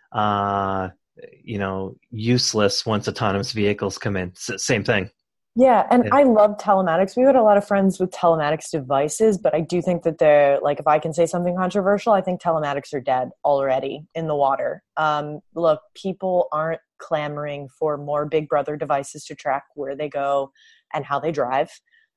uh, you know, useless once autonomous vehicles come in. S- same thing. Yeah, and Yeah. I love telematics. We had a lot of friends with telematics devices, but I do think that they're like, if I can say something controversial, I think telematics are dead already in the water. Um, look, people aren't clamoring for more Big Brother devices to track where they go and how they drive.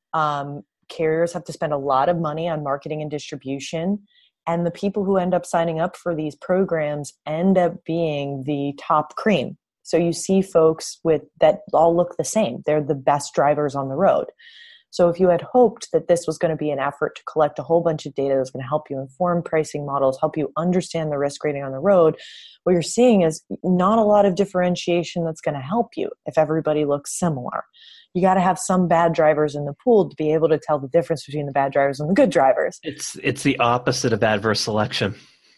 Um, carriers have to spend a lot of money on marketing and distribution. And the people who end up signing up for these programs end up being the top cream. So you see folks with that all look the same. They're the best drivers on the road. So if you had hoped that this was going to be an effort to collect a whole bunch of data that's going to help you inform pricing models, help you understand the risk rating on the road, what you're seeing is not a lot of differentiation that's going to help you if everybody looks similar. You got to have some bad drivers in the pool to be able to tell the difference between the bad drivers and the good drivers. It's it's the opposite of adverse selection.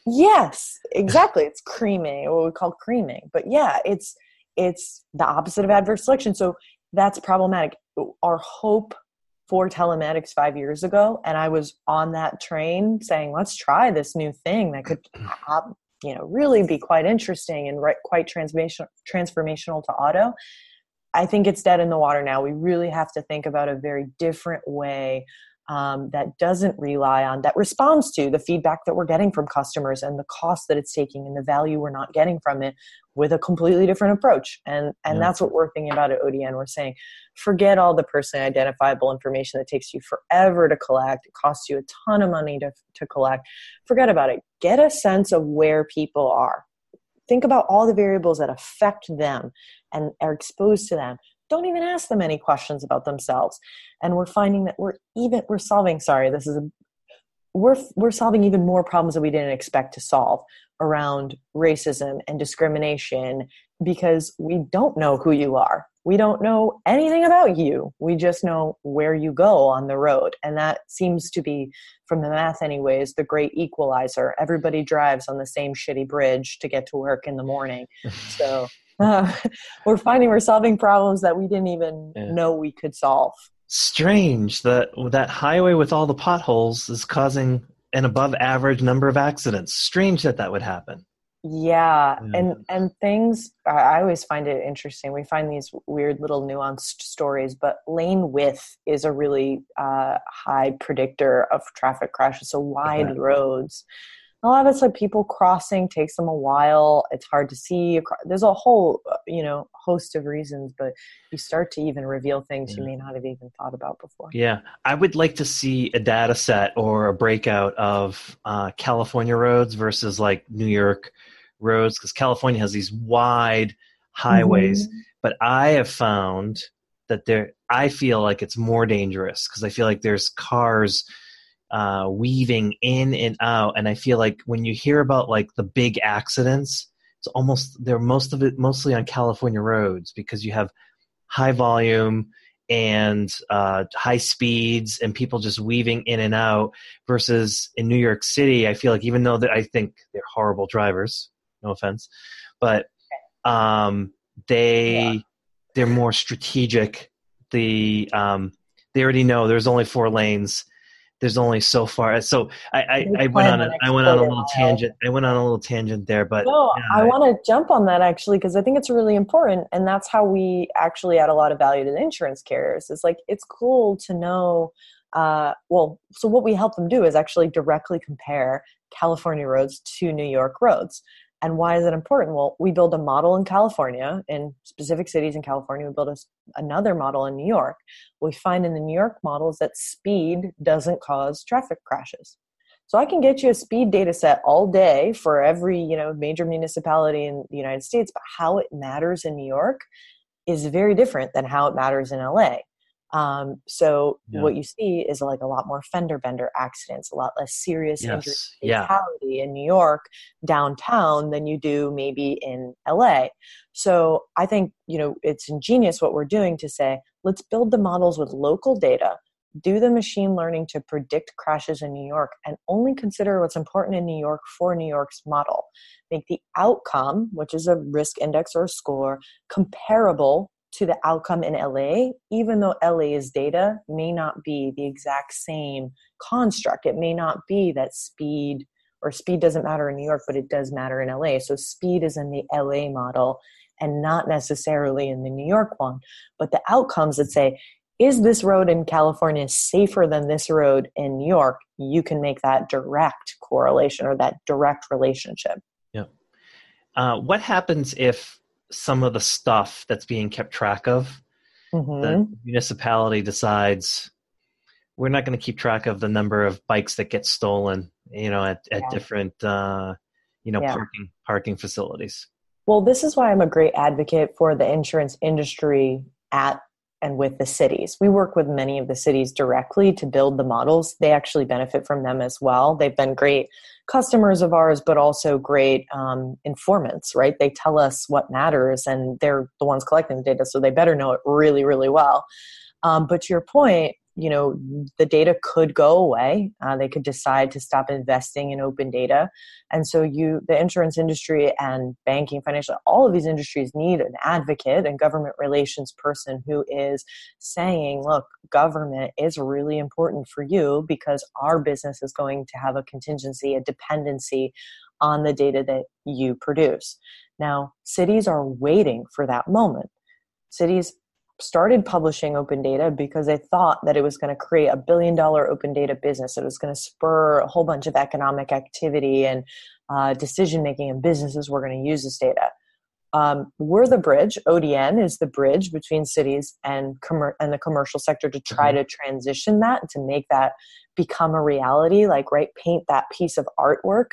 Yes, exactly. It's creaming, what we call creaming. But yeah, it's it's the opposite of adverse selection. So that's problematic. Our hope for telematics five years ago, and I was on that train saying, let's try this new thing that could, uh, you know, really be quite interesting and right, quite transformational transformational to auto. I think it's dead in the water now. We really have to think about a very different way um, that doesn't rely on, that responds to the feedback that we're getting from customers and the cost that it's taking and the value we're not getting from it with a completely different approach. And and Yeah. that's what we're thinking about at O D N. We're saying, forget all the personally identifiable information that takes you forever to collect. It costs you a ton of money to, to collect. Forget about it. Get a sense of where people are. Think about all the variables that affect them and are exposed to them. Don't even ask them any questions about themselves. And we're finding that we're even, we're solving, sorry, this is a, we're, we're solving even more problems that we didn't expect to solve around racism and discrimination because we don't know who you are. We don't know anything about you. We just know where you go on the road. And that seems to be, from the math anyways, the great equalizer. Everybody drives on the same shitty bridge to get to work in the morning. So uh, we're finding we're solving problems that we didn't even Yeah. know we could solve. Strange that that highway with all the potholes is causing an above average number of accidents. Strange that that would happen. Yeah, Yeah. and and things, I I always find it interesting. We find these weird little nuanced stories, but lane width is a really uh, high predictor of traffic crashes. So wide Yeah. roads, a lot of it's like people crossing takes them a while. It's hard to see. acro- There's a whole, uh, you know, host of reasons, but you start to even reveal things you Yeah. may not have even thought about before. Yeah, I would like to see a data set or a breakout of uh, California roads versus like New York roads, because California has these wide highways, Mhm. but I have found that there, I feel like it's more dangerous because I feel like there's cars uh, weaving in and out, and I feel like when you hear about like the big accidents, it's almost they're most of it mostly on California roads because you have high volume and uh, high speeds and people just weaving in and out versus in New York City. I feel like even though that I think they're horrible drivers, no offense, but um, they Yeah. they're more strategic. The um, they already know there's only four lanes. There's only so far. So I, I, They I went plan on the a I next went on a quarter little mile. tangent. I went on a little tangent there, but No, I yeah, want to jump on that actually because I think it's really important, and that's how we actually add a lot of value to the insurance carriers. It's like it's cool to know. Uh, well, so what we help them do is actually directly compare California roads to New York roads. And why is it important? Well, we build a model in California, in specific cities in California. We build a, another model in New York. What we find in the New York model is that speed doesn't cause traffic crashes. So I can get you a speed data set all day for every, you know, major municipality in the United States, but how it matters in New York is very different than how it matters in L A. Um, so yeah, what you see is like a lot more fender bender accidents, a lot less serious injury yes, yeah, fatality in New York downtown than you do maybe in L A. So I think, you know, it's ingenious what we're doing to say, let's build the models with local data, do the machine learning to predict crashes in New York, and only consider what's important in New York for New York's model. Make the outcome, which is a risk index or a score, comparable to the outcome in L A, even though L A's data may not be the exact same construct. It may not be that speed or speed doesn't matter in New York, but it does matter in L A. So speed is in the L A model and not necessarily in the New York one. But the outcomes that say, is this road in California safer than this road in New York? You can make that direct correlation or that direct relationship. Yeah. Uh, what happens if some of the stuff that's being kept track of, mm-hmm. the municipality decides we're not going to keep track of the number of bikes that get stolen, you know, at, at yeah. different, uh, you know, yeah. parking parking facilities? Well, this is why I'm a great advocate for the insurance industry at and with the cities. We work with many of the cities directly to build the models. They actually benefit from them as well. They've been great customers of ours, but also great um, informants, right? They tell us what matters and they're the ones collecting the data, so they better know it really, really well. Um, but to your point, you know, the data could go away. Uh, they could decide to stop investing in open data. And so you, the insurance industry and banking, financial, all of these industries need an advocate and government relations person who is saying, look, government is really important for you because our business is going to have a contingency, a dependency on the data that you produce. Now, cities are waiting for that moment. Cities started publishing open data because they thought that it was going to create a billion dollar open data business. It was going to spur a whole bunch of economic activity and uh, decision making, and businesses were going to use this data. Um, we're the bridge. O D N is the bridge between cities and com- and the commercial sector to try mm-hmm. to transition that, to make that become a reality, like, right, paint that piece of artwork.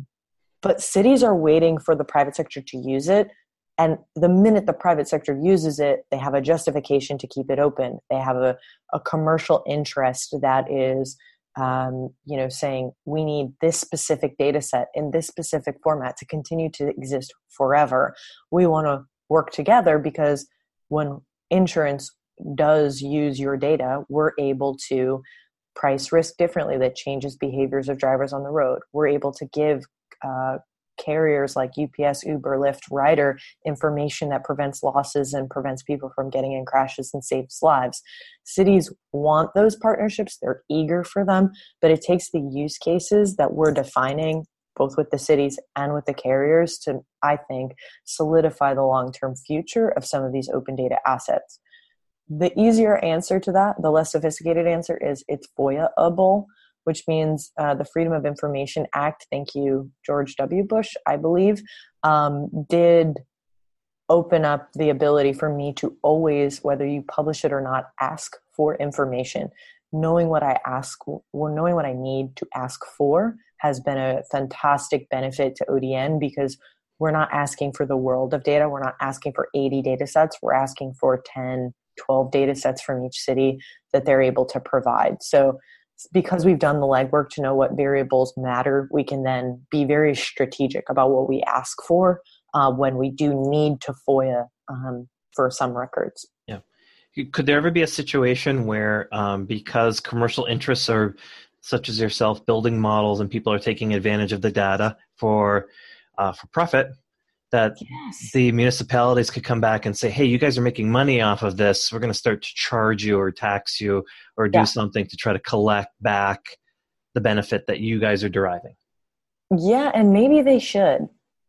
But cities are waiting for the private sector to use it. And the minute the private sector uses it, they have a justification to keep it open. They have a, a commercial interest that is, um, you know, saying we need this specific data set in this specific format to continue to exist forever. We want to work together because when insurance does use your data, we're able to price risk differently that changes behaviors of drivers on the road. We're able to give uh, carriers like U P S, Uber, Lyft, Ryder information that prevents losses and prevents people from getting in crashes and saves lives. Cities want those partnerships. They're eager for them, but it takes the use cases that we're defining both with the cities and with the carriers to, I think, solidify the long-term future of some of these open data assets. The easier answer to that, the less sophisticated answer, is it's FOIA-able, which means uh, the Freedom of Information Act, thank you, George W. Bush, I believe, um, did open up the ability for me to always, whether you publish it or not, ask for information. Knowing what I ask, well, knowing what I need to ask for has been a fantastic benefit to O D N because we're not asking for the world of data. We're not asking for eighty data sets. We're asking for ten, twelve data sets from each city that they're able to provide. So because we've done the legwork to know what variables matter, we can then be very strategic about what we ask for uh, when we do need to FOIA um, for some records. Yeah. Could there ever be a situation where um, because commercial interests are, such as yourself, building models and people are taking advantage of the data for uh, for profit, that yes. the municipalities could come back and say, hey, you guys are making money off of this. We're going to start to charge you or tax you or do yeah. something to try to collect back the benefit that you guys are deriving. Yeah, and maybe they should.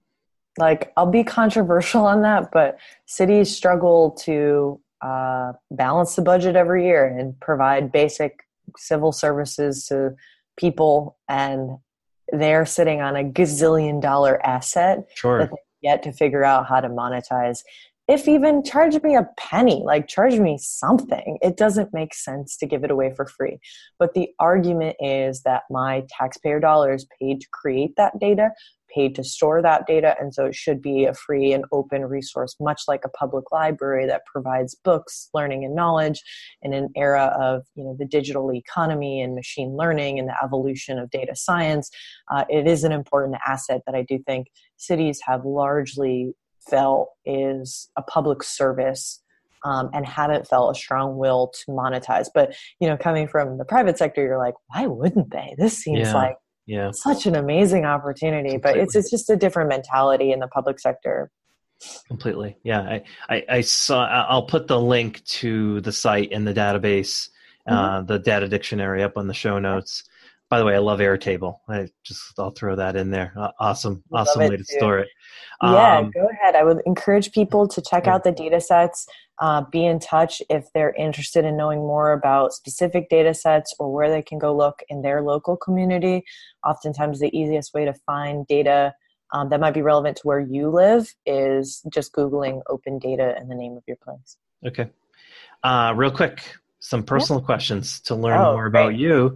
Like, I'll be controversial on that, but cities struggle to uh, balance the budget every year and provide basic civil services to people, and they're sitting on a gazillion dollar asset sure. that they yet to figure out how to monetize. If even charge me a penny, like charge me something. It doesn't make sense to give it away for free. But the argument is that my taxpayer dollars paid to create that data, paid to store that data, and so it should be a free and open resource, much like a public library that provides books, learning, and knowledge in an era of, you know, the digital economy and machine learning and the evolution of data science. Uh, it is an important asset that I do think cities have largely felt is a public service um, and haven't felt a strong will to monetize. But, you know, coming from the private sector, you're like, why wouldn't they? This seems yeah. like Yeah. such an amazing opportunity, Completely. but it's it's just a different mentality in the public sector. Completely. Yeah. I, I, I saw, I'll put the link to the site and the database, mm-hmm. uh, the data dictionary up on the show notes. By the way, I love Airtable. I just, I'll throw that in there. Uh, awesome. Awesome way to too. store it. Yeah, um, go ahead. I would encourage people to check yeah. out the data sets, uh, be in touch if they're interested in knowing more about specific data sets or where they can go look in their local community. Oftentimes the easiest way to find data um, that might be relevant to where you live is just Googling open data and the name of your place. Okay. Uh, real quick, some personal yeah. questions to learn oh, more about great. you.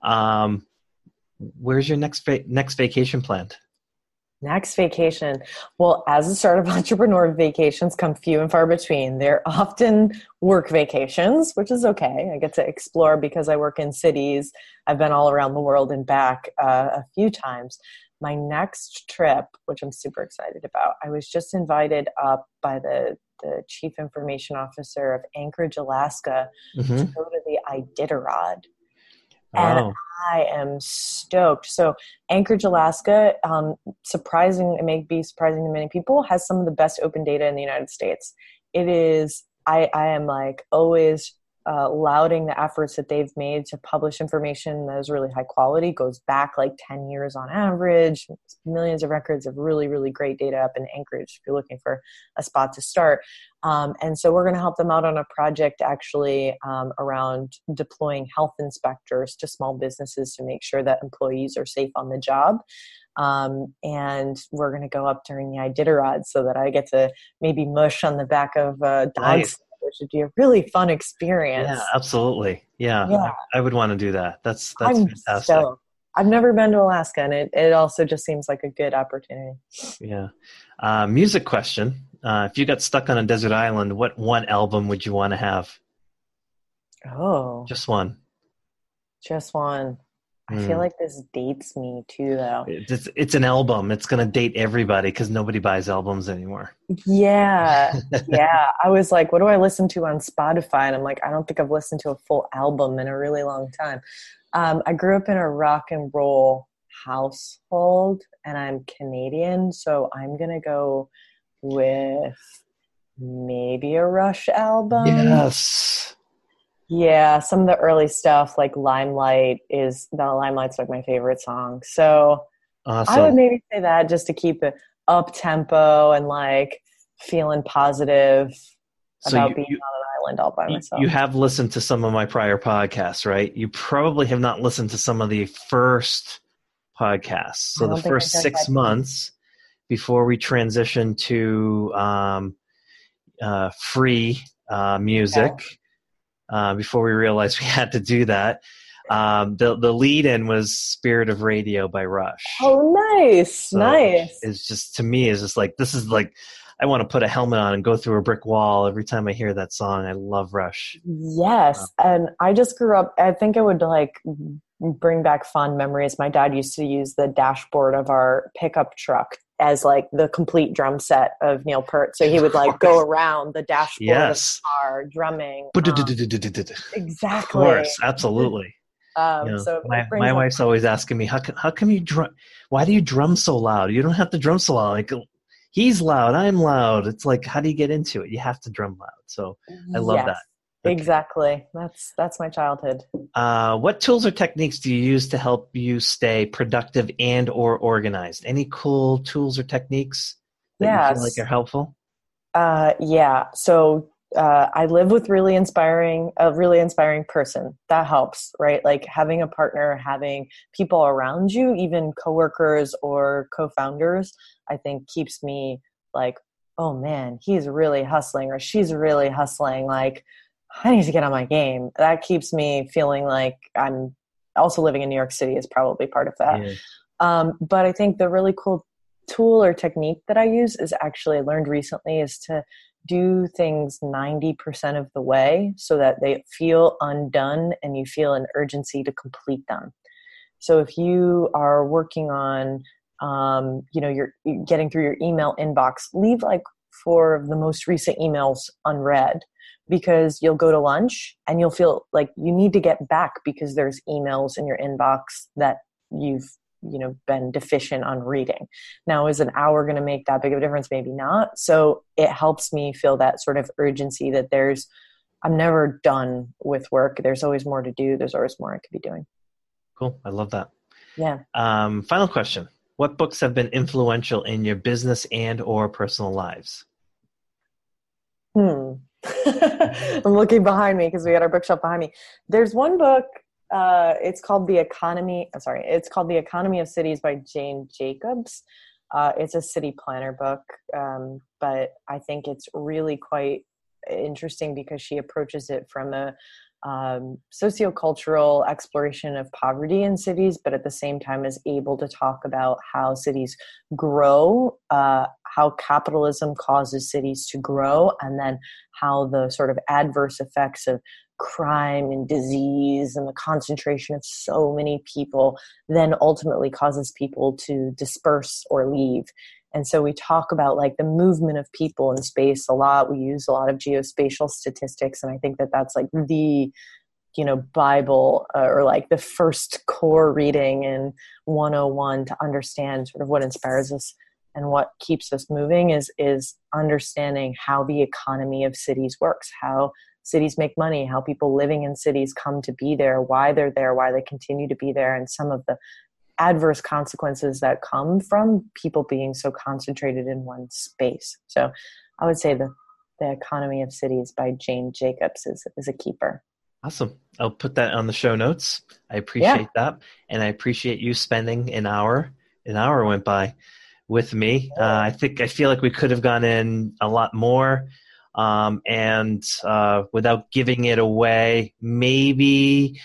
Um, where's your next va- next vacation planned? Next vacation. Well, as a startup entrepreneur, vacations come few and far between. They're often work vacations, which is okay. I get to explore because I work in cities. I've been all around the world and back uh, a few times. My next trip, which I'm super excited about, I was just invited up by the, the chief information officer of Anchorage, Alaska, mm-hmm. to go to the Iditarod. And oh. I am stoked. So Anchorage, Alaska, um, surprising, it may be surprising to many people, has some of the best open data in the United States. It is, I, I am like always uh, lauding the efforts that they've made to publish information that is really high quality, goes back like ten years on average, millions of records of really, really great data up in Anchorage if you're looking for a spot to start. Um, and so we're going to help them out on a project actually um, around deploying health inspectors to small businesses to make sure that employees are safe on the job. Um, and we're going to go up during the Iditarod so that I get to maybe mush on the back of uh, dogs, nice. Which would be a really fun experience. Yeah, absolutely. Yeah, yeah. I, I would want to do that. That's that's I'm fantastic. So, I've never been to Alaska, and it, it also just seems like a good opportunity. Yeah. Uh, music question. Uh, if you got stuck on a desert island, what one album would you want to have? Oh. Just one. Just one. I mm. feel like this dates me too, though. It's, it's an album. It's going to date everybody because nobody buys albums anymore. Yeah. yeah. I was like, what do I listen to on Spotify? And I'm like, I don't think I've listened to a full album in a really long time. Um, I grew up in a rock and roll household, and I'm Canadian, so I'm going to go with maybe a Rush album. Yes. Yeah, some of the early stuff like Limelight is, the Limelight's like my favorite song. So awesome. I would maybe say that just to keep it up tempo and like feeling positive so about you, being you, on an island all by myself. You have listened to some of my prior podcasts, right? You probably have not listened to some of the first podcasts. So the first six months before we transitioned to um, uh, free uh, music, okay. uh, before we realized we had to do that, um, the the lead-in was "Spirit of Radio" by Rush. Oh, nice, so nice. It's just, to me, it's just like, this is like, I want to put a helmet on and go through a brick wall every time I hear that song. I love Rush. Yes, um, and I just grew up, I think it would like bring back fond memories. My dad used to use the dashboard of our pickup truck as like the complete drum set of Neil Peart. So he would like go around the dashboard yes. of the car drumming. Um, exactly. Of course, absolutely. Um, you know, so my my wife's up- always asking me, how come, how come you drum? Why do you drum so loud? You don't have to drum so loud. Like, he's loud, I'm loud. It's like, how do you get into it? You have to drum loud. So I love yes, that. Okay. Exactly. That's that's my childhood. Uh, what tools or techniques do you use to help you stay productive and or organized? Any cool tools or techniques that yes. you feel like are helpful? Uh, yeah. So uh, I live with really inspiring, a really inspiring person. That helps, right? Like having a partner, having people around you, even coworkers or co-founders, I think keeps me like, oh man, he's really hustling or she's really hustling. Like, I need to get on my game. That keeps me feeling like I'm also living in New York City is probably part of that. Yeah. Um, but I think the really cool tool or technique that I use is actually I learned recently is to do things ninety percent of the way so that they feel undone and you feel an urgency to complete them. So if you are working on, um, you know, you're getting through your email inbox, leave like four of the most recent emails unread, because you'll go to lunch and you'll feel like you need to get back because there's emails in your inbox that you've you know, been deficient on reading. Now, is an hour going to make that big of a difference? Maybe not. So it helps me feel that sort of urgency that there's, I'm never done with work. There's always more to do. There's always more I could be doing. Cool. I love that. Yeah. Um, final question. What books have been influential in your business and or personal lives? Hmm. I'm looking behind me because we got our bookshelf behind me. There's one book. Uh, it's called The Economy. I'm sorry. It's called The Economy of Cities by Jane Jacobs. Uh, it's a city planner book, um, but I think it's really quite interesting because she approaches it from a um, sociocultural exploration of poverty in cities, but at the same time is able to talk about how cities grow, uh, how capitalism causes cities to grow, and then how the sort of adverse effects of crime and disease and the concentration of so many people then ultimately causes people to disperse or leave. And so we talk about like the movement of people in space a lot. We use a lot of geospatial statistics. And I think that that's like the, you know, Bible uh, or like the first core reading in one oh one to understand sort of what inspires us and what keeps us moving is, is understanding how the economy of cities works, how cities make money, how people living in cities come to be there, why they're there, why they continue to be there, and some of the adverse consequences that come from people being so concentrated in one space. So I would say the, the Economy of Cities by Jane Jacobs is, is a keeper. Awesome. I'll put that on the show notes. I appreciate yeah. that. And I appreciate you spending an hour, an hour went by with me. Uh, I think, I feel like we could have gone in a lot more. Um, and uh, without giving it away, maybe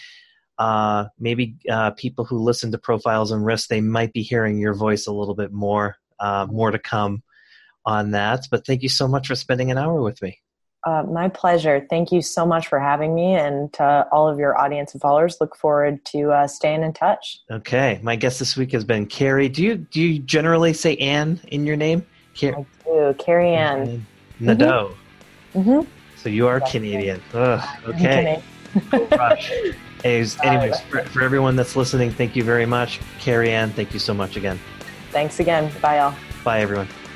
Uh, maybe uh, people who listen to Profiles in Risk, they might be hearing your voice a little bit more, uh, more to come on that. But thank you so much for spending an hour with me. Uh, my pleasure. Thank you so much for having me, and to all of your audience and followers, look forward to uh, staying in touch. Okay. My guest this week has been Carrie. Do you do you generally say Ann in your name? Car- I do. Carrie Ann Nadeau. Mm-hmm. So you are yes, Canadian. Ugh, okay. Cool rush. Anyways, anyways for, for everyone that's listening, thank you very much. Carrie Ann, thank you so much again. Thanks again. Bye, all. Bye, everyone.